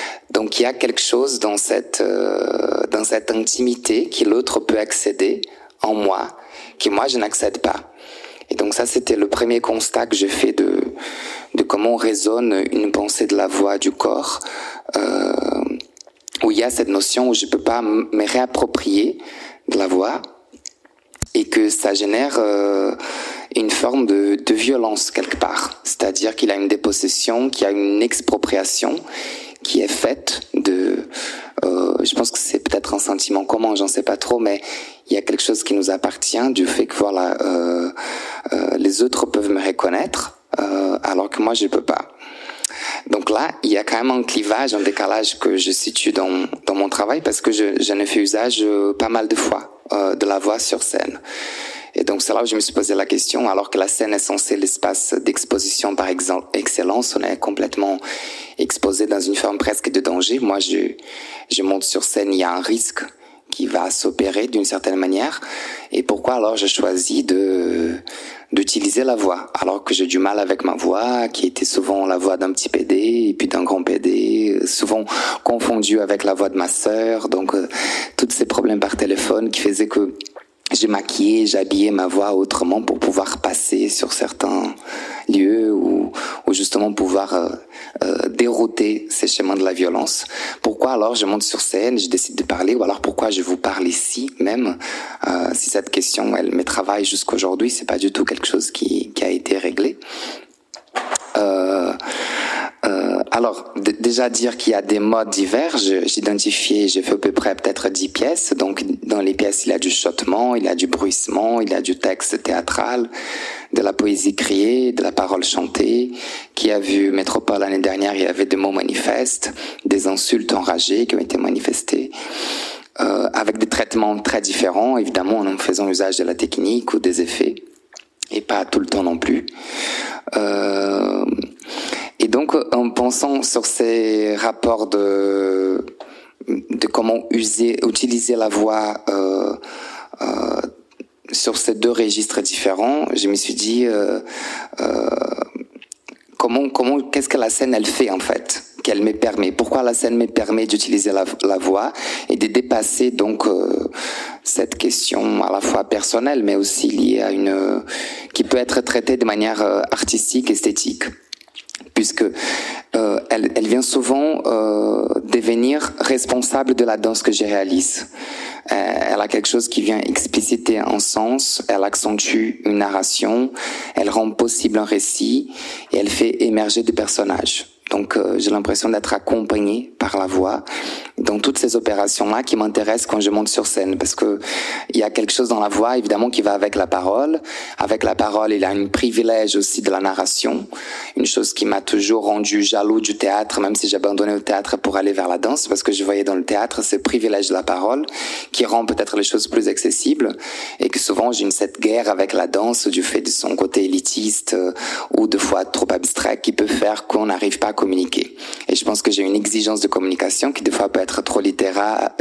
Donc il y a quelque chose dans cette intimité que l'autre peut accéder en moi que moi je n'accède pas. Et donc ça, c'était le premier constat que j'ai fait de comment résonne une pensée de la voix du corps, où il y a cette notion où je peux pas me réapproprier de la voix et que ça génère une forme de violence quelque part. C'est-à-dire qu'il y a une dépossession, qu'il y a une expropriation qui est faite de... je pense que c'est peut-être un sentiment commun, j'en sais pas trop, mais il y a quelque chose qui nous appartient du fait que voilà, les autres peuvent me reconnaître alors que moi je peux pas. Donc là, il y a quand même un clivage, un décalage que je situe dans mon travail parce que j'en ai fait usage pas mal de fois de la voix sur scène. Et donc c'est là où je me suis posé la question, alors que la scène est censée l'espace d'exposition par excellence, on est complètement exposé dans une forme presque de danger. Moi, je monte sur scène, il y a un risque qui va s'opérer d'une certaine manière. Et pourquoi alors je choisis d'utiliser la voix, alors que j'ai du mal avec ma voix, qui était souvent la voix d'un petit PD et puis d'un grand PD, souvent confondue avec la voix de ma sœur. Donc tous ces problèmes par téléphone qui faisaient que j'ai maquillé, j'habillais ma voix autrement pour pouvoir passer sur certains lieux ou justement pouvoir dérouter ces chemins de la violence. Pourquoi alors je monte sur scène, je décide de parler, ou alors pourquoi je vous parle ici même, si cette question elle me travaille jusqu'aujourd'hui, c'est pas du tout quelque chose qui a été réglé. Alors, déjà dire qu'il y a des modes divers, j'ai fait à peu près peut-être 10 pièces. Donc, dans les pièces, il y a du chuchotement, il y a du bruissement, il y a du texte théâtral, de la poésie criée, de la parole chantée. Qui a vu Métropole l'année dernière, il y avait des mots manifestes, des insultes enragées qui ont été manifestées, avec des traitements très différents, évidemment, en faisant usage de la technique ou des effets, et pas tout le temps non plus. Et donc, en pensant sur ces rapports de comment utiliser la voix sur ces deux registres différents, je me suis dit qu'est-ce que la scène elle fait en fait, qu'elle me permet. Pourquoi la scène me permet d'utiliser la voix et de dépasser donc cette question à la fois personnelle, mais aussi liée à qui peut être traitée de manière artistique, esthétique. Puisque elle vient souvent devenir responsable de la danse que je réalise. Elle a quelque chose qui vient expliciter un sens, elle accentue une narration, elle rend possible un récit et elle fait émerger des personnages. Donc j'ai l'impression d'être accompagnée par la voix dans toutes ces opérations-là qui m'intéressent quand je monte sur scène, parce que il y a quelque chose dans la voix évidemment qui va avec la parole. Avec la parole, il y a un privilège aussi de la narration, une chose qui m'a toujours rendu jaloux du théâtre, même si j'ai abandonné le théâtre pour aller vers la danse, parce que je voyais dans le théâtre ce privilège de la parole qui rend peut-être les choses plus accessibles, et que souvent j'ai cette guerre avec la danse du fait de son côté élitiste ou de fois trop abstrait qui peut faire qu'on n'arrive pas à communiquer. Et je pense que j'ai une exigence de communication qui des fois peut être trop littéral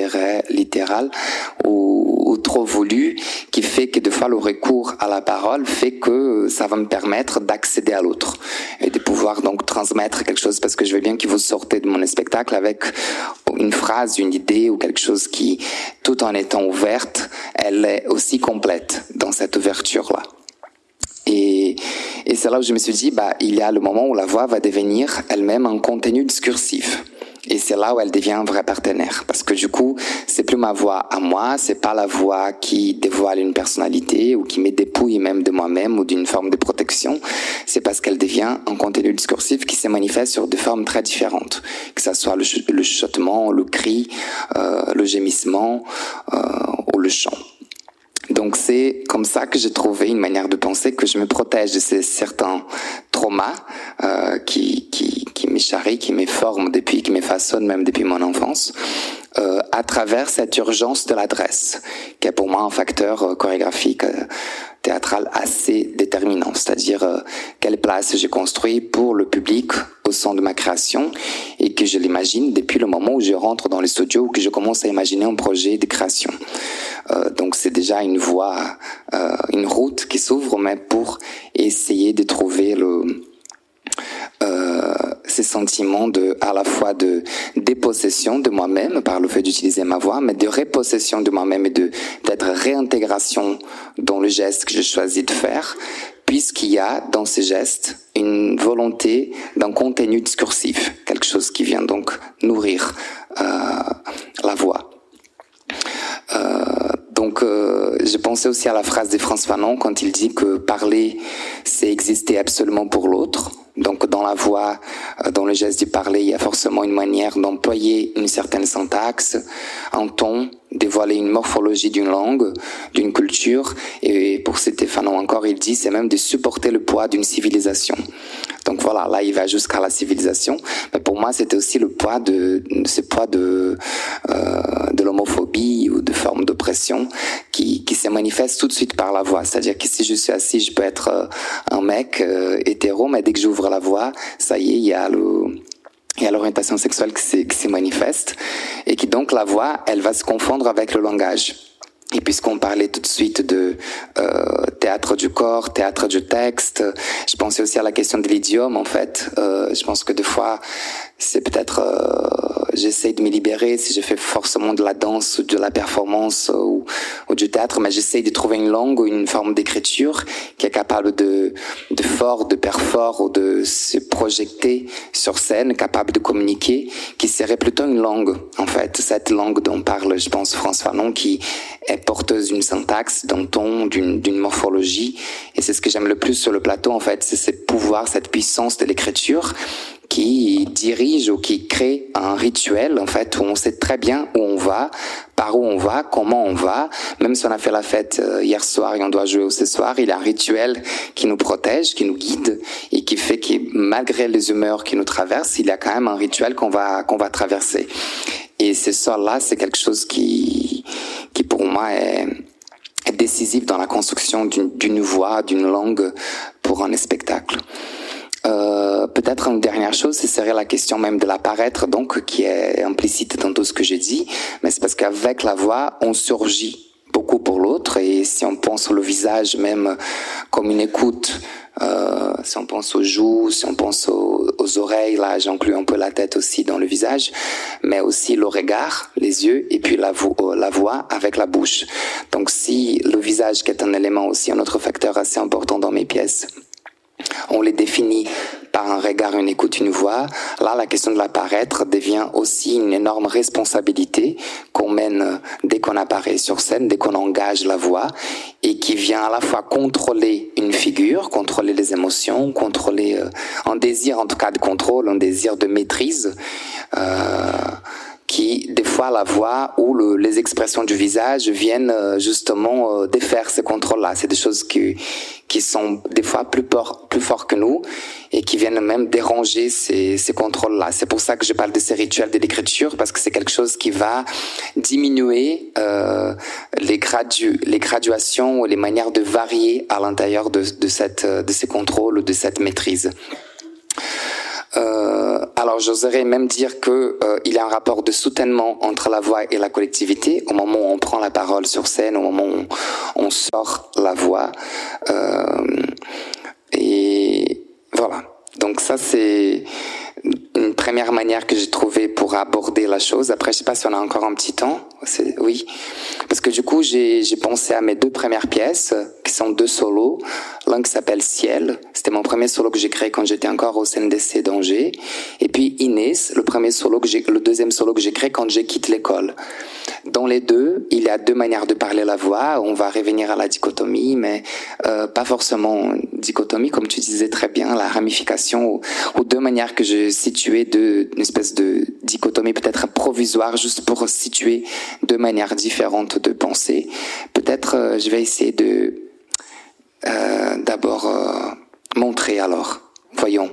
ou trop voulu, qui fait que des fois le recours à la parole fait que ça va me permettre d'accéder à l'autre et de pouvoir donc transmettre quelque chose, parce que je veux bien que vous sortez de mon spectacle avec une phrase, une idée ou quelque chose qui, tout en étant ouverte, elle est aussi complète dans cette ouverture-là. Et c'est là où je me suis dit, il y a le moment où la voix va devenir elle-même un contenu discursif. Et c'est là où elle devient un vrai partenaire. Parce que du coup, c'est plus ma voix à moi, c'est pas la voix qui dévoile une personnalité ou qui me dépouille même de moi-même ou d'une forme de protection. C'est parce qu'elle devient un contenu discursif qui se manifeste sur des formes très différentes. Que ça soit le chuchotement, le cri, le gémissement ou le chant. Donc c'est comme ça que j'ai trouvé une manière de penser que je me protège de ces certains traumas qui me charrient, qui me forment qui me façonnent même depuis mon enfance, à travers cette urgence de l'adresse, qui est pour moi un facteur chorégraphique, théâtral assez déterminant. C'est-à-dire quelle place j'ai construit pour le public au sein de ma création, et que je l'imagine depuis le moment où je rentre dans les studios, ou que je commence à imaginer un projet de création. Donc c'est déjà une voie, une route qui s'ouvre, mais pour essayer de trouver ces sentiments à la fois de dépossession de moi-même par le fait d'utiliser ma voix, mais de répossession de moi-même et d'être réintégration dans le geste que j'ai choisi de faire, puisqu'il y a dans ces gestes une volonté d'un contenu discursif, quelque chose qui vient donc nourrir la voix. Donc, je pensais aussi à la phrase de François Fanon quand il dit que parler, c'est exister absolument pour l'autre. Donc, dans la voix, dans le geste du parler, il y a forcément une manière d'employer une certaine syntaxe, un ton, dévoiler une morphologie d'une langue, d'une culture. Et pour citer Fanon encore, il dit, c'est même de supporter le poids d'une civilisation. Donc voilà, là, il va jusqu'à la civilisation. Mais pour moi, c'était aussi le poids de l'homophobie ou de formes d'oppression qui se manifeste tout de suite par la voix. C'est-à-dire que si je suis assis, je peux être un mec hétéro, mais dès que j'ouvre la voix, ça y est, il y a l'orientation sexuelle qui se manifeste et qui donc la voix, elle va se confondre avec le langage. Et puisqu'on parlait tout de suite de théâtre du corps, théâtre du texte, je pensais aussi à la question de l'idiome, en fait. Je pense que des fois, c'est peut-être... j'essaie de me libérer si je fais forcément de la danse ou de la performance ou du théâtre, mais j'essaie de trouver une langue ou une forme d'écriture qui est capable de fort, de perfort ou de se projeter sur scène, capable de communiquer, qui serait plutôt une langue, en fait. Cette langue dont parle, je pense, François Fanon, qui est porteuse d'une syntaxe, d'un ton, d'une morphologie. Et c'est ce que j'aime le plus sur le plateau, en fait, c'est ce pouvoir, cette puissance de l'écriture qui dirige ou qui crée un rituel, en fait, où on sait très bien où on va, par où on va, comment on va. Même si on a fait la fête hier soir et on doit jouer ce soir, il y a un rituel qui nous protège, qui nous guide et qui fait que malgré les humeurs qui nous traversent, il y a quand même un rituel qu'on va traverser. Et ce soir-là, c'est quelque chose qui pour moi est décisif dans la construction d'une voix, d'une langue pour un spectacle. Peut-être une dernière chose, ce serait la question même de l'apparaître, donc qui est implicite dans tout ce que j'ai dit, mais c'est parce qu'avec la voix, on surgit beaucoup pour l'autre, et si on pense au visage même comme une écoute, si on pense aux joues, si on pense aux oreilles, là j'inclus un peu la tête aussi dans le visage, mais aussi le regard, les yeux, et puis la voix avec la bouche. Donc si le visage, qui est un élément aussi, un autre facteur assez important dans mes pièces, on les définit par un regard, une écoute, une voix. Là, la question de l'apparaître devient aussi une énorme responsabilité qu'on mène dès qu'on apparaît sur scène, dès qu'on engage la voix, et qui vient à la fois contrôler une figure, contrôler les émotions, contrôler un désir en tout cas de contrôle, un désir de maîtrise, qui, des fois, la voix ou les expressions du visage viennent justement défaire ce contrôle-là. C'est des choses qui sont des fois plus forts que nous et qui viennent même déranger ces contrôles-là. C'est pour ça que je parle de ces rituels de l'écriture, parce que c'est quelque chose qui va diminuer les graduations ou les manières de varier à l'intérieur de ces contrôles ou de cette maîtrise. Alors j'oserais même dire que il y a un rapport de soutènement entre la voix et la collectivité au moment où on prend la parole sur scène, au moment où on sort la voix, et voilà. Donc ça c'est une première manière que j'ai trouvée pour aborder la chose. Après je sais pas si on a encore un petit temps. Oui, parce que du coup j'ai pensé à mes deux premières pièces qui sont deux solos. L'un qui s'appelle Ciel, c'était mon premier solo que j'ai créé quand j'étais encore au CNDC d'Angers. Et puis Inès, le deuxième solo que j'ai créé quand j'ai quitté l'école. Dans les deux, il y a deux manières de parler la voix. On va revenir à la dichotomie, mais pas forcément dichotomie, comme tu disais très bien, la ramification, ou deux manières que j'ai situées, une espèce de dichotomie peut-être provisoire, juste pour situer deux manières différentes de penser. Peut-être je vais essayer de d'abord montrer alors. Voyons.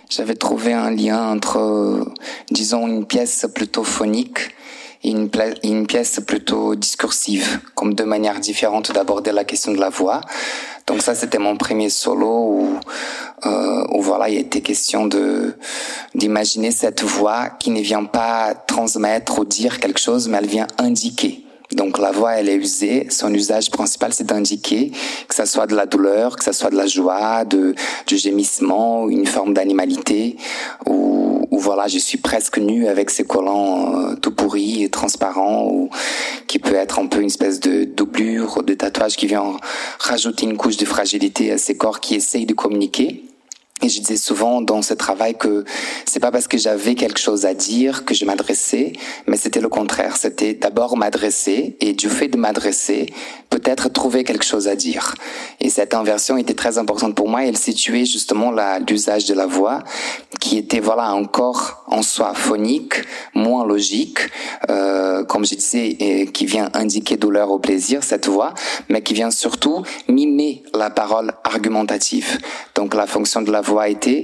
j'avais trouvé un lien entre, disons, une pièce plutôt phonique et une pièce plutôt discursive, comme deux manières différentes d'aborder la question de la voix. Donc ça, c'était mon premier solo où voilà, il était question d'imaginer cette voix qui ne vient pas transmettre ou dire quelque chose, mais elle vient indiquer. Donc la voix, elle est usée. Son usage principal, c'est d'indiquer que ça soit de la douleur, que ça soit de la joie, du gémissement, une forme d'animalité, ou voilà, je suis presque nu avec ces collants tout pourris et transparents, ou qui peut être un peu une espèce de doublure ou de tatouage qui vient rajouter une couche de fragilité à ces corps qui essayent de communiquer. Et je disais souvent dans ce travail que c'est pas parce que j'avais quelque chose à dire que je m'adressais, mais c'était le contraire. C'était d'abord m'adresser et du fait de m'adresser, peut-être trouver quelque chose à dire. Et cette inversion était très importante pour moi. Elle situait justement l'usage de la voix qui était voilà encore en soi phonique, moins logique, comme je disais, et qui vient indiquer douleur ou plaisir, cette voix, mais qui vient surtout mimer la parole argumentative. Donc la fonction de la voix était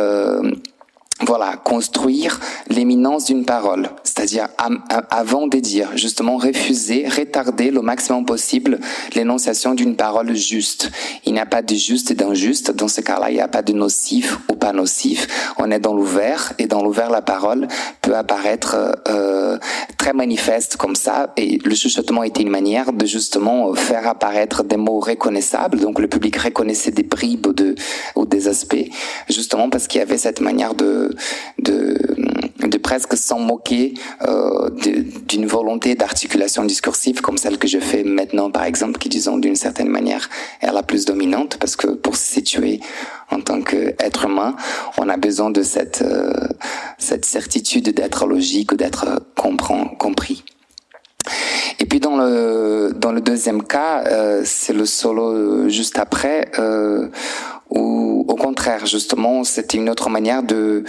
voilà, construire l'éminence d'une parole, c'est-à-dire avant de dire, justement refuser, retarder le maximum possible l'énonciation d'une parole juste. Il n'y a pas de juste et d'injuste, dans ce cas-là, il n'y a pas de nocif ou pas nocif, on est dans l'ouvert, et dans l'ouvert, la parole peut apparaître très manifeste comme ça, et le chuchotement était une manière de justement faire apparaître des mots reconnaissables, donc le public reconnaissait des bribes ou des aspects, justement parce qu'il y avait cette manière de presque s'en moquer d'une volonté d'articulation discursive comme celle que je fais maintenant par exemple, qui disons d'une certaine manière est la plus dominante, parce que pour se situer en tant qu'être humain, on a besoin de cette certitude d'être logique ou d'être compris. Et puis dans le deuxième cas, c'est le solo juste après, où au contraire justement c'était une autre manière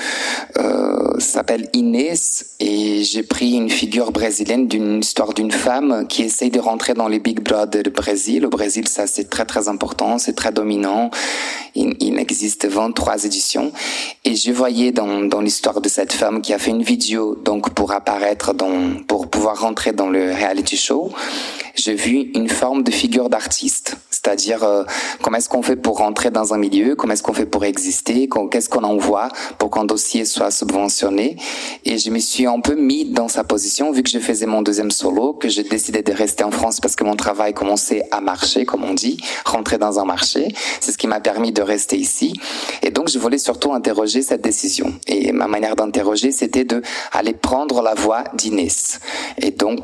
s'appelle Inès, et j'ai pris une figure brésilienne d'une histoire d'une femme qui essaye de rentrer dans les Big Brother du Brésil. Au Brésil, ça c'est très très important, c'est très dominant. Il existe 23 éditions, et je voyais dans l'histoire de cette femme qui a fait une vidéo donc pour pouvoir rentrer dans le reality show. J'ai vu une forme de figure d'artiste, c'est-à-dire comment est-ce qu'on fait pour rentrer dans un milieu, comment est-ce qu'on fait pour exister, qu'est-ce qu'on envoie pour qu'un dossier soit subventionné. Et je me suis un peu mis dans sa position, vu que je faisais mon deuxième solo, que j'ai décidé de rester en France parce que mon travail commençait à marcher, comme on dit, rentrer dans un marché. C'est ce qui m'a permis de rester ici. Et donc je voulais surtout interroger cette décision. Et ma manière d'interroger, c'était d'aller prendre la voix d'Inès. Et donc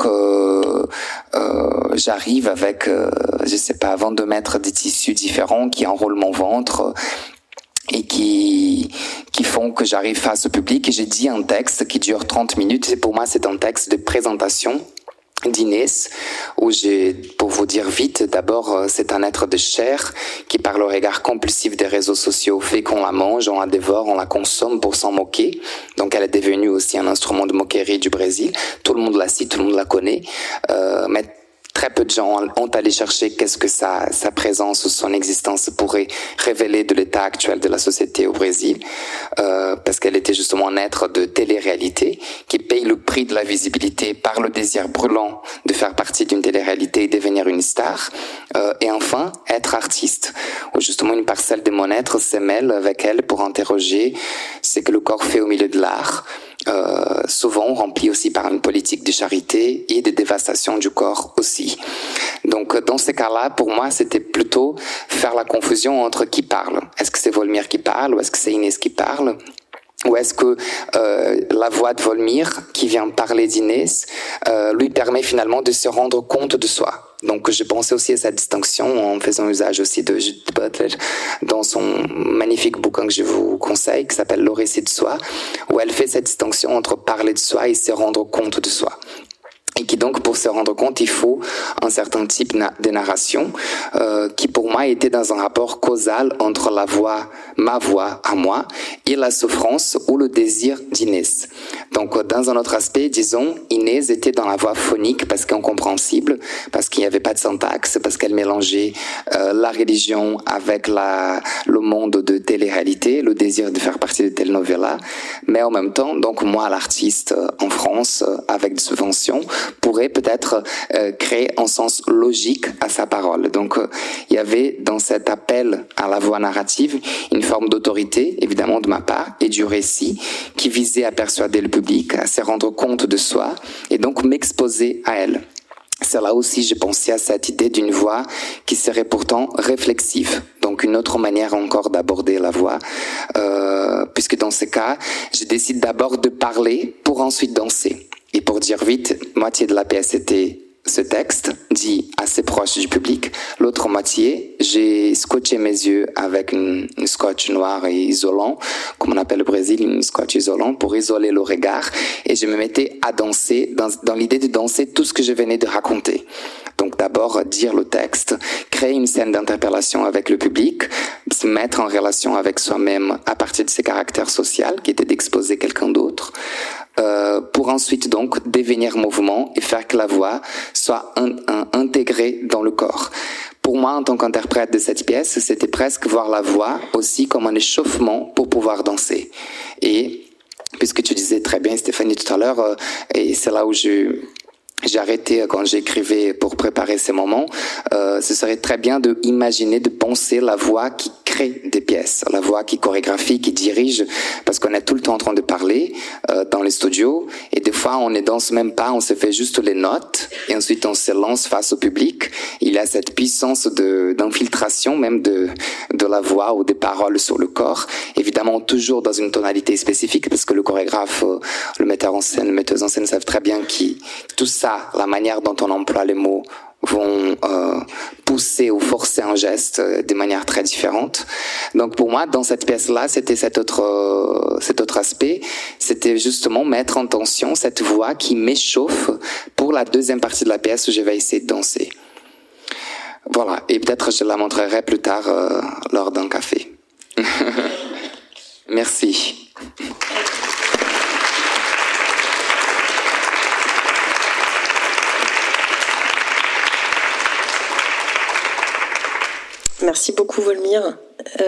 j'arrive avec, je sais pas, 22 mètres de tissus différents qui enroulent mon ventre et qui font que j'arrive face au public, et j'ai dit un texte qui dure 30 minutes. Et pour moi, c'est un texte de présentation d'Inès, où pour vous dire vite, d'abord, c'est un être de chair qui, par le regard compulsif des réseaux sociaux, fait qu'on la mange, on la dévore, on la consomme pour s'en moquer. Donc elle est devenue aussi un instrument de moquerie du Brésil. Tout le monde la cite, tout le monde la connaît, mais très peu de gens ont allé chercher qu'est-ce que sa présence ou son existence pourrait révéler de l'état actuel de la société au Brésil, parce qu'elle était justement un être de télé-réalité qui paye le prix de la visibilité par le désir brûlant de faire partie d'une télé-réalité et devenir une star, et enfin être artiste, où justement une parcelle de mon être se mêle avec elle pour interroger ce que le corps fait au milieu de l'art, souvent rempli aussi par une politique de charité et de dévastation du corps aussi. Donc dans ces cas-là, pour moi, c'était plutôt faire la confusion entre qui parle. Est-ce que c'est Volmir qui parle, ou est-ce que c'est Inès qui parle? Ou est-ce que la voix de Volmir, qui vient parler d'Inès, lui permet finalement de se rendre compte de soi? Donc je pensais aussi à cette distinction en faisant usage aussi de Judith Butler dans son magnifique bouquin que je vous conseille, qui s'appelle Le récit de soi, où elle fait cette distinction entre parler de soi et se rendre compte de soi. Et qui donc, pour se rendre compte, il faut un certain type de narration qui pour moi était dans un rapport causal entre la voix, ma voix à moi, et la souffrance ou le désir d'Inès. Donc dans un autre aspect, disons, Inès était dans la voix phonique parce qu'incompréhensible, parce qu'il n'y avait pas de syntaxe, parce qu'elle mélangeait la religion avec le monde de télé-réalité, le désir de faire partie de telenovela, mais en même temps, donc moi, l'artiste en France, avec des subventions, pourrait peut-être créer un sens logique à sa parole. Donc il y avait dans cet appel à la voix narrative une forme d'autorité, évidemment de ma part, et du récit qui visait à persuader le public, à se rendre compte de soi et donc m'exposer à elle. C'est là aussi j'ai pensé à cette idée d'une voix qui serait pourtant réflexive, donc une autre manière encore d'aborder la voix, puisque dans ce cas, je décide d'abord de parler pour ensuite danser. Et pour dire vite, moitié de la pièce était ce texte, dit assez proche du public. L'autre moitié, j'ai scotché mes yeux avec une scotch noir et isolant, comme on appelle au Brésil, une scotch isolant, pour isoler le regard. Et je me mettais à danser, dans l'idée de danser tout ce que je venais de raconter. Donc d'abord, dire le texte, créer une scène d'interpellation avec le public, se mettre en relation avec soi-même à partir de ses caractères sociaux, qui étaient d'exposer quelqu'un d'autre, pour ensuite donc devenir mouvement et faire que la voix soit intégrée dans le corps. Pour moi, en tant qu'interprète de cette pièce, c'était presque voir la voix aussi comme un échauffement pour pouvoir danser. Et puisque tu disais très bien, Stéphanie, tout à l'heure, et c'est là où j'ai arrêté quand j'écrivais pour préparer ces moments, ce serait très bien de imaginer, de penser la voix qui crée des pièces, la voix qui chorégraphie, qui dirige, parce qu'on est tout le temps en train de parler dans les studios, et des fois on ne danse même pas, on se fait juste les notes, et ensuite on se lance face au public. Il y a cette puissance d'infiltration même de la voix ou des paroles sur le corps, évidemment toujours dans une tonalité spécifique, parce que le chorégraphe, le metteur en scène, metteuse en scène savent très bien tout ça, la manière dont on emploie les mots, vont pousser ou forcer un geste de manière très différente. Donc pour moi, dans cette pièce-là, c'était cet autre aspect, c'était justement mettre en tension cette voix qui m'échauffe pour la deuxième partie de la pièce où je vais essayer de danser. Voilà, et peut-être je la montrerai plus tard lors d'un café. Merci. Merci beaucoup, Volmir.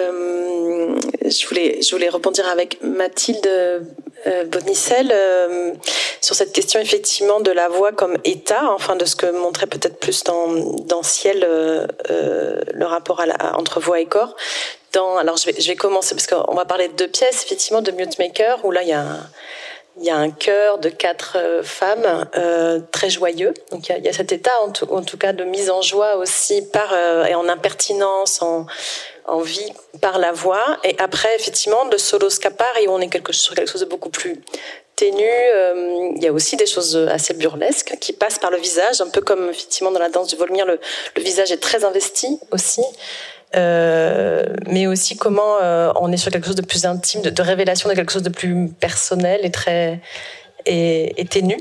Je voulais rebondir avec Mathilde Bonicel sur cette question effectivement de la voix comme état, enfin de ce que montrait peut-être plus dans Ciel le rapport entre voix et corps. Alors je vais commencer parce qu'on va parler de deux pièces effectivement de Mutemaker où là il y a un chœur de 4 femmes très joyeux. Donc il y a cet état en tout cas de mise en joie aussi et en impertinence, en vie par la voix. Et après effectivement le solo scapari où on est sur quelque chose de beaucoup plus ténu. Il y a aussi des choses assez burlesques qui passent par le visage, un peu comme effectivement dans la danse du Volmir, le visage est très investi aussi. Mais aussi comment on est sur quelque chose de plus intime, de révélation de quelque chose de plus personnel et ténu.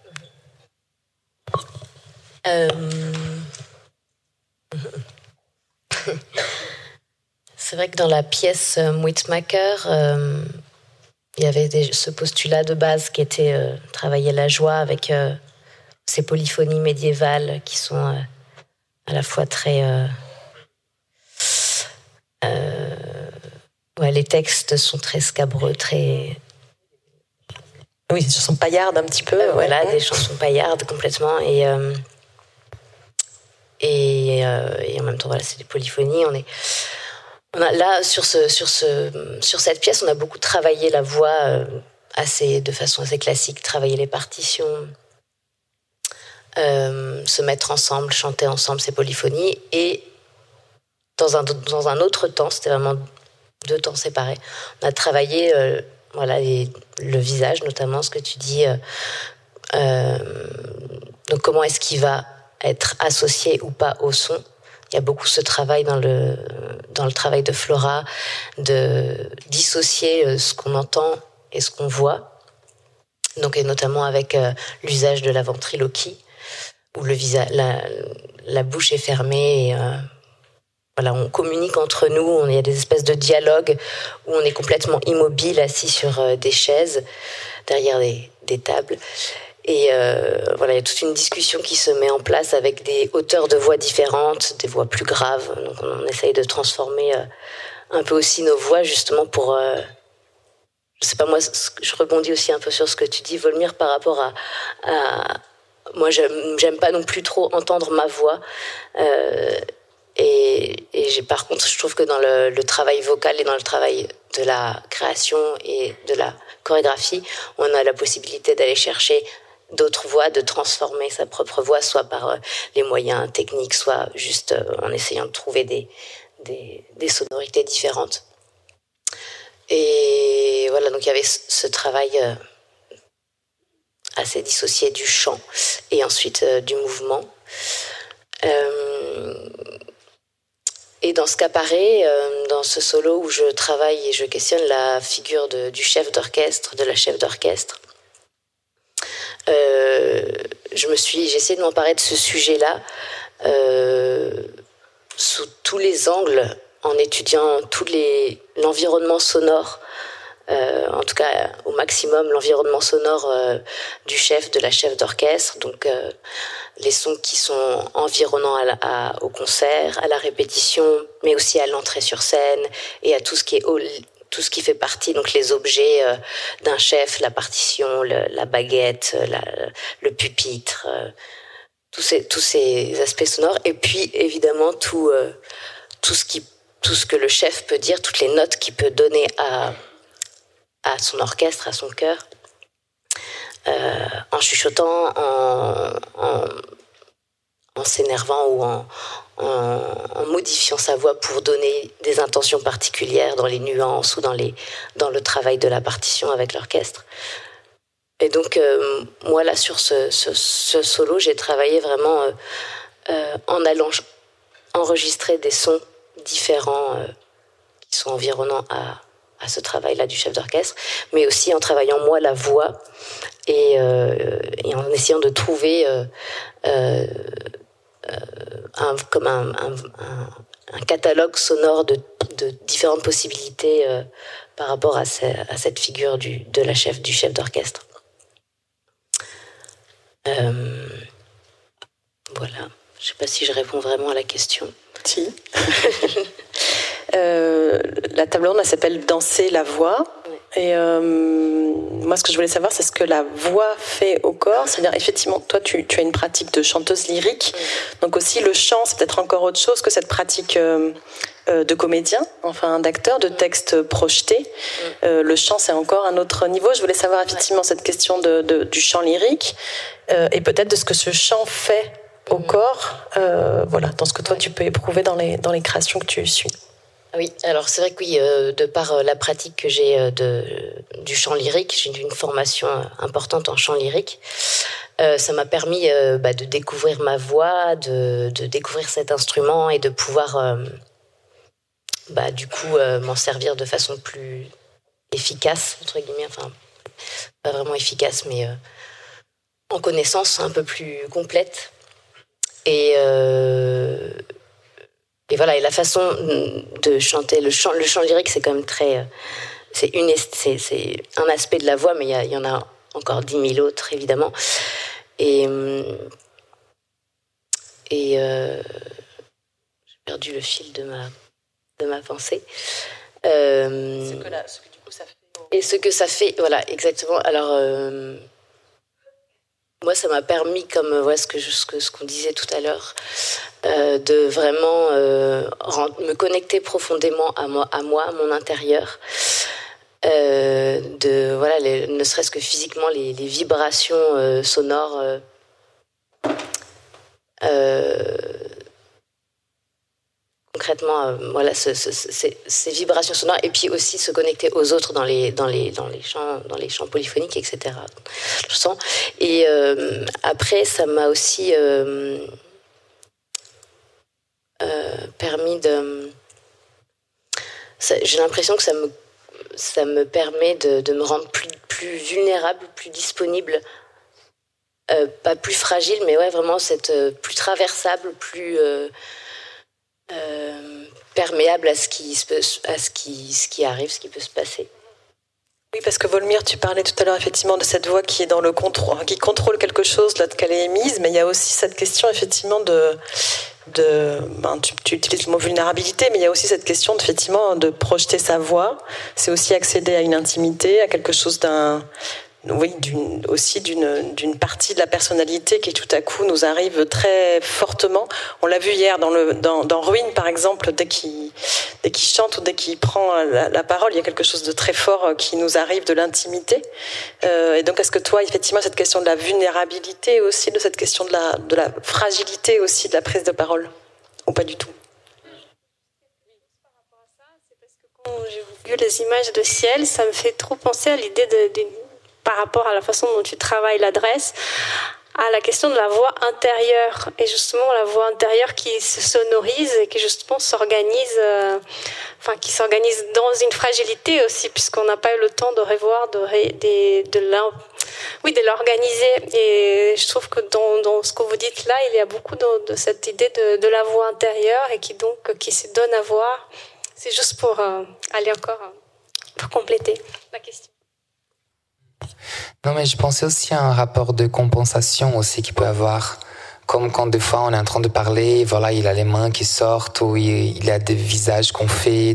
C'est vrai que dans la pièce Mutemaker, il y avait ce postulat de base qui était travailler la joie avec ces polyphonies médiévales qui sont à la fois très... les textes sont très scabreux, très... Oui, des chansons paillardes un petit peu. Voilà, des chansons paillardes complètement. Et en même temps, voilà, c'est des polyphonies. Là, sur cette pièce, on a beaucoup travaillé la voix de façon assez classique, travailler les partitions, se mettre ensemble, chanter ensemble ces polyphonies. Et dans un autre temps, c'était vraiment 2 temps séparés, on a travaillé le visage, notamment ce que tu dis. Donc comment est-ce qu'il va être associé ou pas au son? Il y a beaucoup ce travail dans le travail de Flora, de dissocier ce qu'on entend et ce qu'on voit. Donc, et notamment avec l'usage de la ventriloquie, où la bouche est fermée et voilà, on communique entre nous, il y a des espèces de dialogues où on est complètement immobile, assis sur des chaises, derrière des tables. Et voilà, il y a toute une discussion qui se met en place avec des hauteurs de voix différentes, des voix plus graves. Donc on essaye de transformer un peu aussi nos voix, justement pour... je sais pas, moi, je rebondis aussi un peu sur ce que tu dis, Volmir, par rapport à moi, j'aime pas non plus trop entendre ma voix. Et par contre, je trouve que dans le travail vocal et dans le travail de la création et de la chorégraphie, on a la possibilité d'aller chercher d'autres voix, de transformer sa propre voix, soit par les moyens techniques, soit juste en essayant de trouver des sonorités différentes. Et voilà, donc il y avait ce travail assez dissocié du chant et ensuite du mouvement. Et dans ce cabaret, dans ce solo où je travaille et je questionne la figure du chef d'orchestre, de la chef d'orchestre, j'ai essayé de m'emparer de ce sujet-là sous tous les angles, en étudiant l'environnement sonore, en tout cas au maximum l'environnement sonore du chef, de la chef d'orchestre, donc les sons qui sont environnants au concert, à la répétition, mais aussi à l'entrée sur scène et à tout ce qui fait partie, donc les objets d'un chef, la partition, la baguette, le pupitre, tous ces aspects sonores, et puis évidemment tout ce que le chef peut dire, toutes les notes qu'il peut donner à son orchestre, à son chœur, en chuchotant, en s'énervant ou en modifiant sa voix pour donner des intentions particulières dans les nuances ou dans le travail de la partition avec l'orchestre. Et donc, moi, là, sur ce solo, j'ai travaillé vraiment en allant enregistrer des sons différents qui sont environnants à ce travail-là du chef d'orchestre, mais aussi en travaillant, moi, la voix et en essayant de trouver un catalogue sonore de différentes possibilités par rapport à cette figure du chef d'orchestre. Voilà. Je ne sais pas si je réponds vraiment à la question. Si. La table ronde, elle s'appelle Danser la voix. Ouais. Et moi, ce que je voulais savoir, c'est ce que la voix fait au corps. C'est-à-dire, effectivement, toi, tu as une pratique de chanteuse lyrique. Ouais. Donc aussi, le chant, c'est peut-être encore autre chose que cette pratique de comédien, enfin d'acteur, de texte projeté. Le chant, c'est encore un autre niveau. Je voulais savoir effectivement cette question du chant lyrique et peut-être de ce que ce chant fait au corps, voilà, dans ce que toi tu peux éprouver dans les créations que tu suis. Oui, alors c'est vrai que oui, de par la pratique que j'ai du chant lyrique, j'ai une formation importante en chant lyrique. Ça m'a permis de découvrir ma voix, de découvrir cet instrument et de pouvoir du coup m'en servir de façon plus efficace, entre guillemets, enfin pas vraiment efficace, mais en connaissance un peu plus complète. Et voilà, et la façon de chanter, le chant lyrique, c'est quand même très... c'est un aspect de la voix, mais il y en a encore 10 000 autres, évidemment. Et j'ai perdu le fil de ma pensée. Ce que du coup ça fait... Et ce que ça fait, voilà, exactement. Alors... moi, ça m'a permis, comme ce qu'on disait tout à l'heure, de vraiment me connecter profondément à moi, à mon intérieur, ne serait-ce que physiquement les vibrations sonores. Concrètement, voilà, ces vibrations sonores, et puis aussi se connecter aux autres dans les chants polyphoniques, etc. Je sens. Et après, ça m'a aussi permis de... j'ai l'impression que ça me permet de me rendre plus vulnérable, plus disponible, pas plus fragile, mais ouais, vraiment plus traversable, plus perméable à ce qui arrive, ce qui peut se passer. Oui, parce que Volmir, tu parlais tout à l'heure effectivement de cette voix qui est dans le contrôle, qui contrôle quelque chose lorsqu'elle est émise, mais il y a aussi cette question effectivement tu utilises le mot vulnérabilité, mais il y a aussi cette question effectivement de projeter sa voix. C'est aussi accéder à une intimité, à quelque chose d'une partie de la personnalité qui tout à coup nous arrive très fortement. On l'a vu hier dans Ruine par exemple, dès qu'il chante ou dès qu'il prend la parole, il y a quelque chose de très fort qui nous arrive de l'intimité. Et donc est-ce que toi, effectivement, cette question de la vulnérabilité aussi, de cette question de la fragilité aussi de la prise de parole, ou pas du tout? Quand j'ai vu les images de ciel, ça me fait trop penser à l'idée par rapport à la façon dont tu travailles l'adresse, à la question de la voix intérieure, et justement la voix intérieure qui se sonorise et qui justement s'organise dans une fragilité aussi, puisqu'on n'a pas eu le temps de revoir, de l'organiser. Et je trouve que dans ce que vous dites là, il y a beaucoup de cette idée de la voix intérieure et qui se donne à voir. C'est juste pour aller encore pour compléter la question. Non, mais je pensais aussi à un rapport de compensation aussi qu'il peut avoir. Comme quand des fois on est en train de parler, voilà, il a les mains qui sortent ou il a des visages qu'on fait.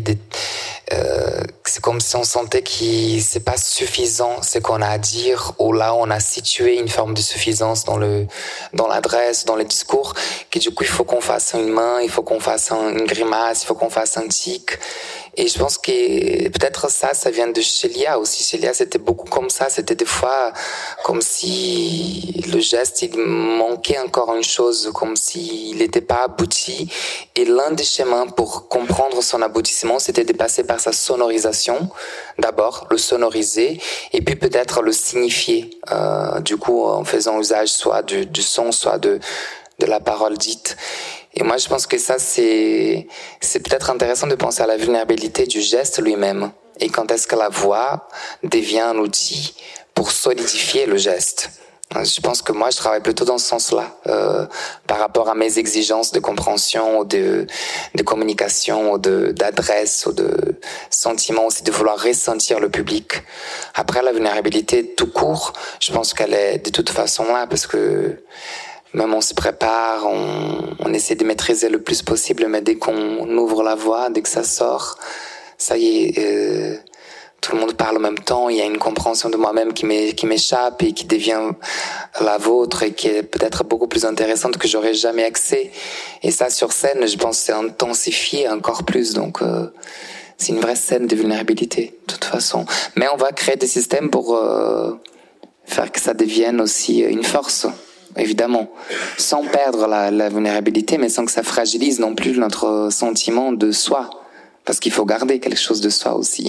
C'est comme si on sentait que c'est pas suffisant ce qu'on a à dire, ou là on a situé une forme de suffisance dans l'adresse, dans le discours, que du coup il faut qu'on fasse une main, il faut qu'on fasse une grimace, il faut qu'on fasse un tic. Et je pense que peut-être ça vient de Chélia aussi. Chélia, c'était beaucoup comme ça. C'était des fois comme si le geste, il manquait encore une chose, comme s'il n'était pas abouti. Et l'un des chemins pour comprendre son aboutissement, c'était de passer par sa sonorisation. D'abord, le sonoriser, et puis peut-être le signifier. Du coup, en faisant usage soit du son, soit de la parole dite. Et moi, je pense que ça, c'est peut-être intéressant de penser à la vulnérabilité du geste lui-même. Et quand est-ce que la voix devient un outil pour solidifier le geste. Je pense que moi, je travaille plutôt dans ce sens-là, par rapport à mes exigences de compréhension, ou de communication, ou d'adresse, ou de sentiment aussi, de vouloir ressentir le public. Après, la vulnérabilité tout court, je pense qu'elle est de toute façon là, parce que même on se prépare, on essaie de maîtriser le plus possible, mais dès qu'on ouvre la voix, dès que ça sort, ça y est, tout le monde parle en même temps, il y a une compréhension de moi-même qui m'échappe et qui devient la vôtre et qui est peut-être beaucoup plus intéressante que j'aurais jamais accès. Et ça, sur scène, je pense que c'est intensifié encore plus, donc c'est une vraie scène de vulnérabilité, de toute façon. Mais on va créer des systèmes pour faire que ça devienne aussi une force. Évidemment, sans perdre la vulnérabilité, mais sans que ça fragilise non plus notre sentiment de soi, parce qu'il faut garder quelque chose de soi aussi.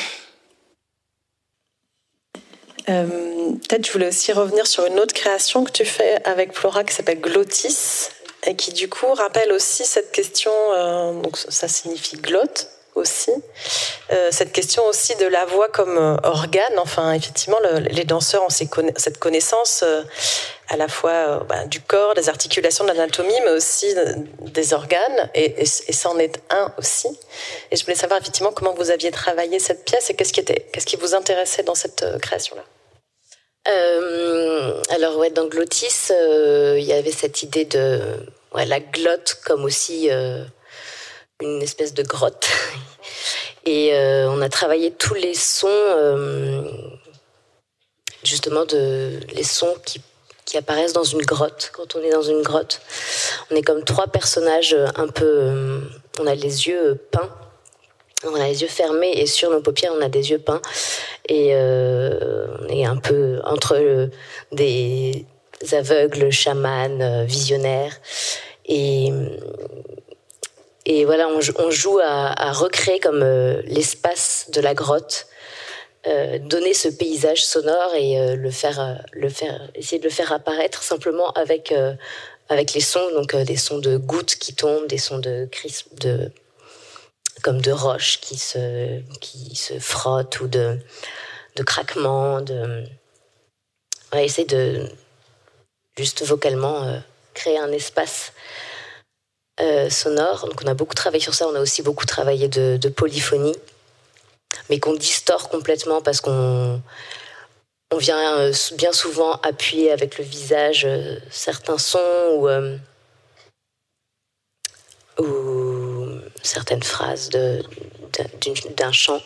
Peut-être je voulais aussi revenir sur une autre création que tu fais avec Flora qui s'appelle Glottis, et qui du coup rappelle aussi cette question, donc ça signifie glotte aussi, cette question aussi de la voix comme organe. Enfin, effectivement, les danseurs ont cette connaissance à la fois du corps, des articulations, de l'anatomie, mais aussi des organes, et ça en est un aussi. Et je voulais savoir effectivement comment vous aviez travaillé cette pièce et qu'est-ce qui vous intéressait dans cette création-là. Alors ouais, dans Glottis, il y avait cette idée de la glotte comme aussi une espèce de grotte. Et on a travaillé tous les sons, justement les sons qui apparaissent dans une grotte. Quand on est dans une grotte, on est comme trois personnages un peu... on a les yeux peints, on a les yeux fermés, et sur nos paupières, on a des yeux peints. Et on est un peu entre des aveugles, chamans, visionnaires. Et voilà, on joue à recréer comme l'espace de la grotte, donner ce paysage sonore et essayer de le faire apparaître simplement avec les sons, donc des sons de gouttes qui tombent, des sons de comme de roches qui se frottent ou de craquements. On essaie de juste vocalement créer un espace sonore. Donc on a beaucoup travaillé sur ça. On a aussi beaucoup travaillé de polyphonie, mais qu'on distord complètement parce qu'on vient bien souvent appuyer avec le visage certains sons ou certaines phrases d'un chant.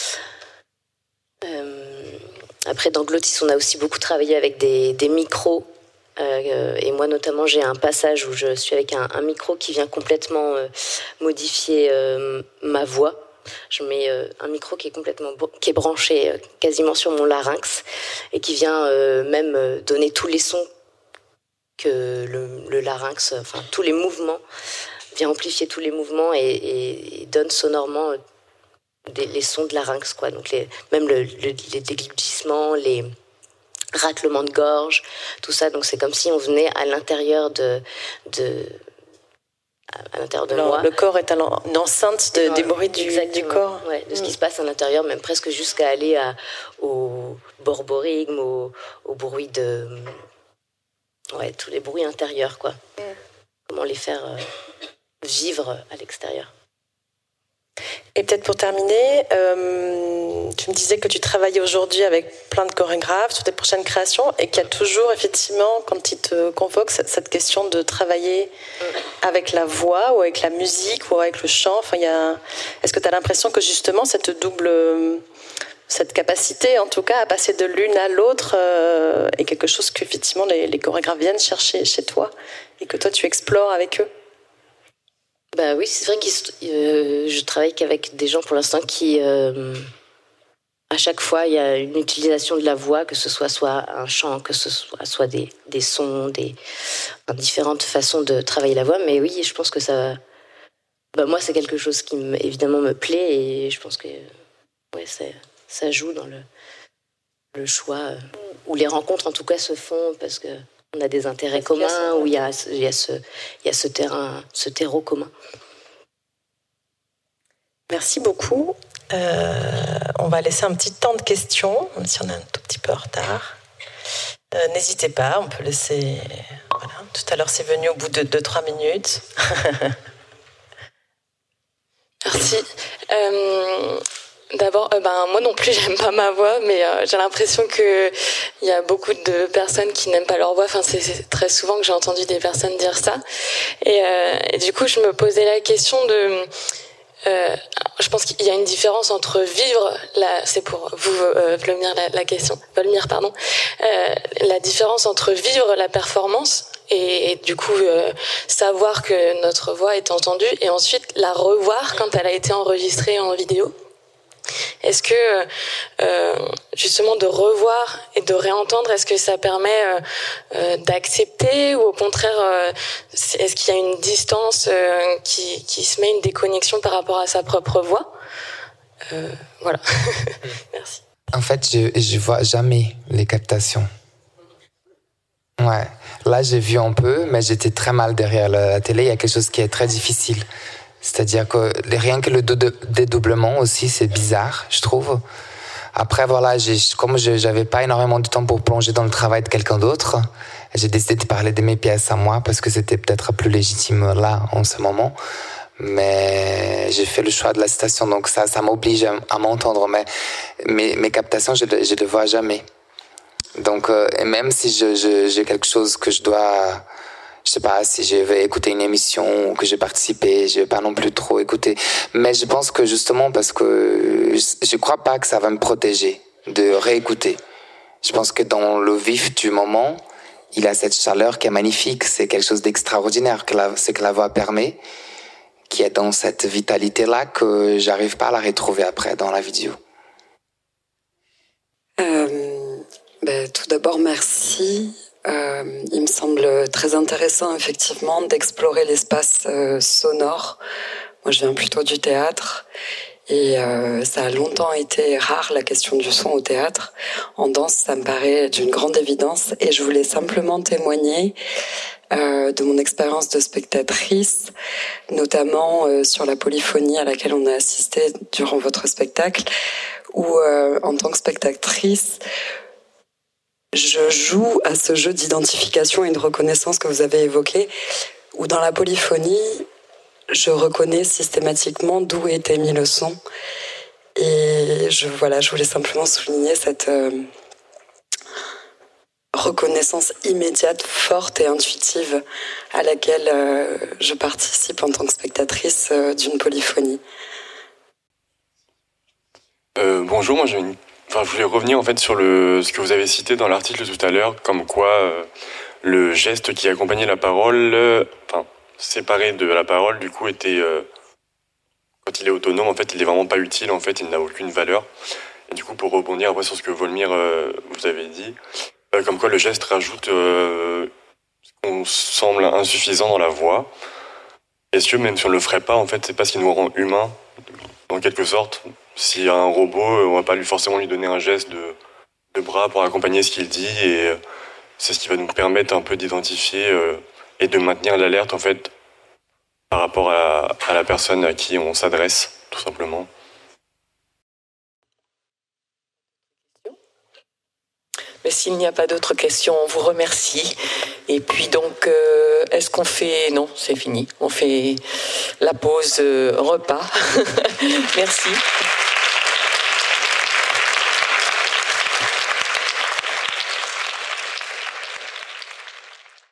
Après, dans Glottis, on a aussi beaucoup travaillé avec des micros. Et moi, notamment, j'ai un passage où je suis avec un micro qui vient complètement modifier ma voix. Je mets un micro qui est branché quasiment sur mon larynx et qui vient même donner tous les sons que le larynx, enfin tous les mouvements, vient amplifier tous les mouvements et donne sonorement les sons de larynx, quoi. Donc même les déglutissements, les raclements de gorge, tout ça. Donc c'est comme si on venait à l'intérieur à l'intérieur de moi. Le corps est une enceinte des bruits du corps. Ouais, de ce qui se passe à l'intérieur, même presque jusqu'à aller au borborigme, au bruit tous les bruits intérieurs, quoi. Comment les faire vivre à l'extérieur. Et peut-être pour terminer, tu me disais que tu travaillais aujourd'hui avec plein de chorégraphes sur tes prochaines créations et qu'il y a toujours, effectivement, quand ils te convoquent, cette question de travailler avec la voix ou avec la musique ou avec le chant. Enfin, est-ce que tu as l'impression que justement cette capacité, en tout cas, à passer de l'une à l'autre est quelque chose qu'effectivement les chorégraphes viennent chercher chez toi et que toi tu explores avec eux? Bah oui, c'est vrai que je travaille qu'avec des gens pour l'instant qui, à chaque fois, il y a une utilisation de la voix, que ce soit un chant, que ce soit des sons, différentes façons de travailler la voix. Mais oui, je pense que ça, moi, c'est quelque chose qui évidemment me plaît et je pense que ça joue dans le choix où les rencontres en tout cas se font parce que on a des intérêts communs, où il y a ce terreau commun. Merci beaucoup. On va laisser un petit temps de questions, même si on est un tout petit peu en retard. N'hésitez pas, on peut laisser... Voilà. Tout à l'heure, c'est venu au bout de 2-3 minutes. Merci. D'abord, moi non plus, j'aime pas ma voix, mais j'ai l'impression qu'il y a beaucoup de personnes qui n'aiment pas leur voix. Enfin, c'est très souvent que j'ai entendu des personnes dire ça. Et du coup, je me posais la question de... je pense qu'il y a une différence entre vivre, c'est pour vous, Volmir, la question, Volmir, pardon. La différence entre vivre la performance et du coup savoir que notre voix est entendue et ensuite la revoir quand elle a été enregistrée en vidéo. Est-ce que justement de revoir et de réentendre, est-ce que ça permet d'accepter ou au contraire est-ce qu'il y a une distance qui se met, une déconnexion par rapport à sa propre voix? Voilà. Merci. En fait, je vois jamais les captations. Ouais. Là, j'ai vu un peu, mais j'étais très mal derrière la télé. Il y a quelque chose qui est très difficile. C'est-à-dire que rien que le dédoublement aussi, c'est bizarre, je trouve. Après, voilà, comme j'avais pas énormément de temps pour plonger dans le travail de quelqu'un d'autre, j'ai décidé de parler de mes pièces à moi parce que c'était peut-être plus légitime là, en ce moment. Mais j'ai fait le choix de la citation, donc ça m'oblige à m'entendre. Mais mes captations, je les vois jamais. Donc, et même si j'ai quelque chose que je dois... Je sais pas, si je vais écouter une émission ou que j'ai participé, je vais pas non plus trop écouter. Mais je pense que justement parce que je crois pas que ça va me protéger de réécouter. Je pense que dans le vif du moment, il a cette chaleur qui est magnifique. C'est quelque chose d'extraordinaire ce que la voix permet, qui est dans cette vitalité-là que j'arrive pas à la retrouver après dans la vidéo. Tout d'abord, merci. Il me semble très intéressant, effectivement, d'explorer l'espace sonore. Moi, je viens plutôt du théâtre et ça a longtemps été rare, la question du son au théâtre. En danse, ça me paraît d'une grande évidence et je voulais simplement témoigner de mon expérience de spectatrice, notamment sur la polyphonie à laquelle on a assisté durant votre spectacle, où en tant que spectatrice, je joue à ce jeu d'identification et de reconnaissance que vous avez évoqué, où dans la polyphonie, je reconnais systématiquement d'où était mis le son. Et je voulais simplement souligner cette reconnaissance immédiate, forte et intuitive à laquelle je participe en tant que spectatrice d'une polyphonie. Bonjour, moi je voulais revenir en fait sur ce que vous avez cité dans l'article tout à l'heure, comme quoi le geste qui accompagnait la parole, séparé de la parole, du coup était, quand il est autonome, en fait il est vraiment pas utile, en fait il n'a aucune valeur. Et du coup pour rebondir après sur ce que Volmir vous avez dit, comme quoi le geste rajoute ce qu'on semble insuffisant dans la voix. Est-ce que même si on le ferait pas, en fait c'est pas ce qui nous rend humains, en quelque sorte? Si un robot, on va pas forcément lui donner un geste de bras pour accompagner ce qu'il dit, et c'est ce qui va nous permettre un peu d'identifier et de maintenir l'alerte en fait par rapport à la personne à qui on s'adresse, tout simplement. Mais s'il n'y a pas d'autres questions, on vous remercie. Et puis donc, est-ce qu'on fait... Non, c'est fini. On fait la pause repas. Merci.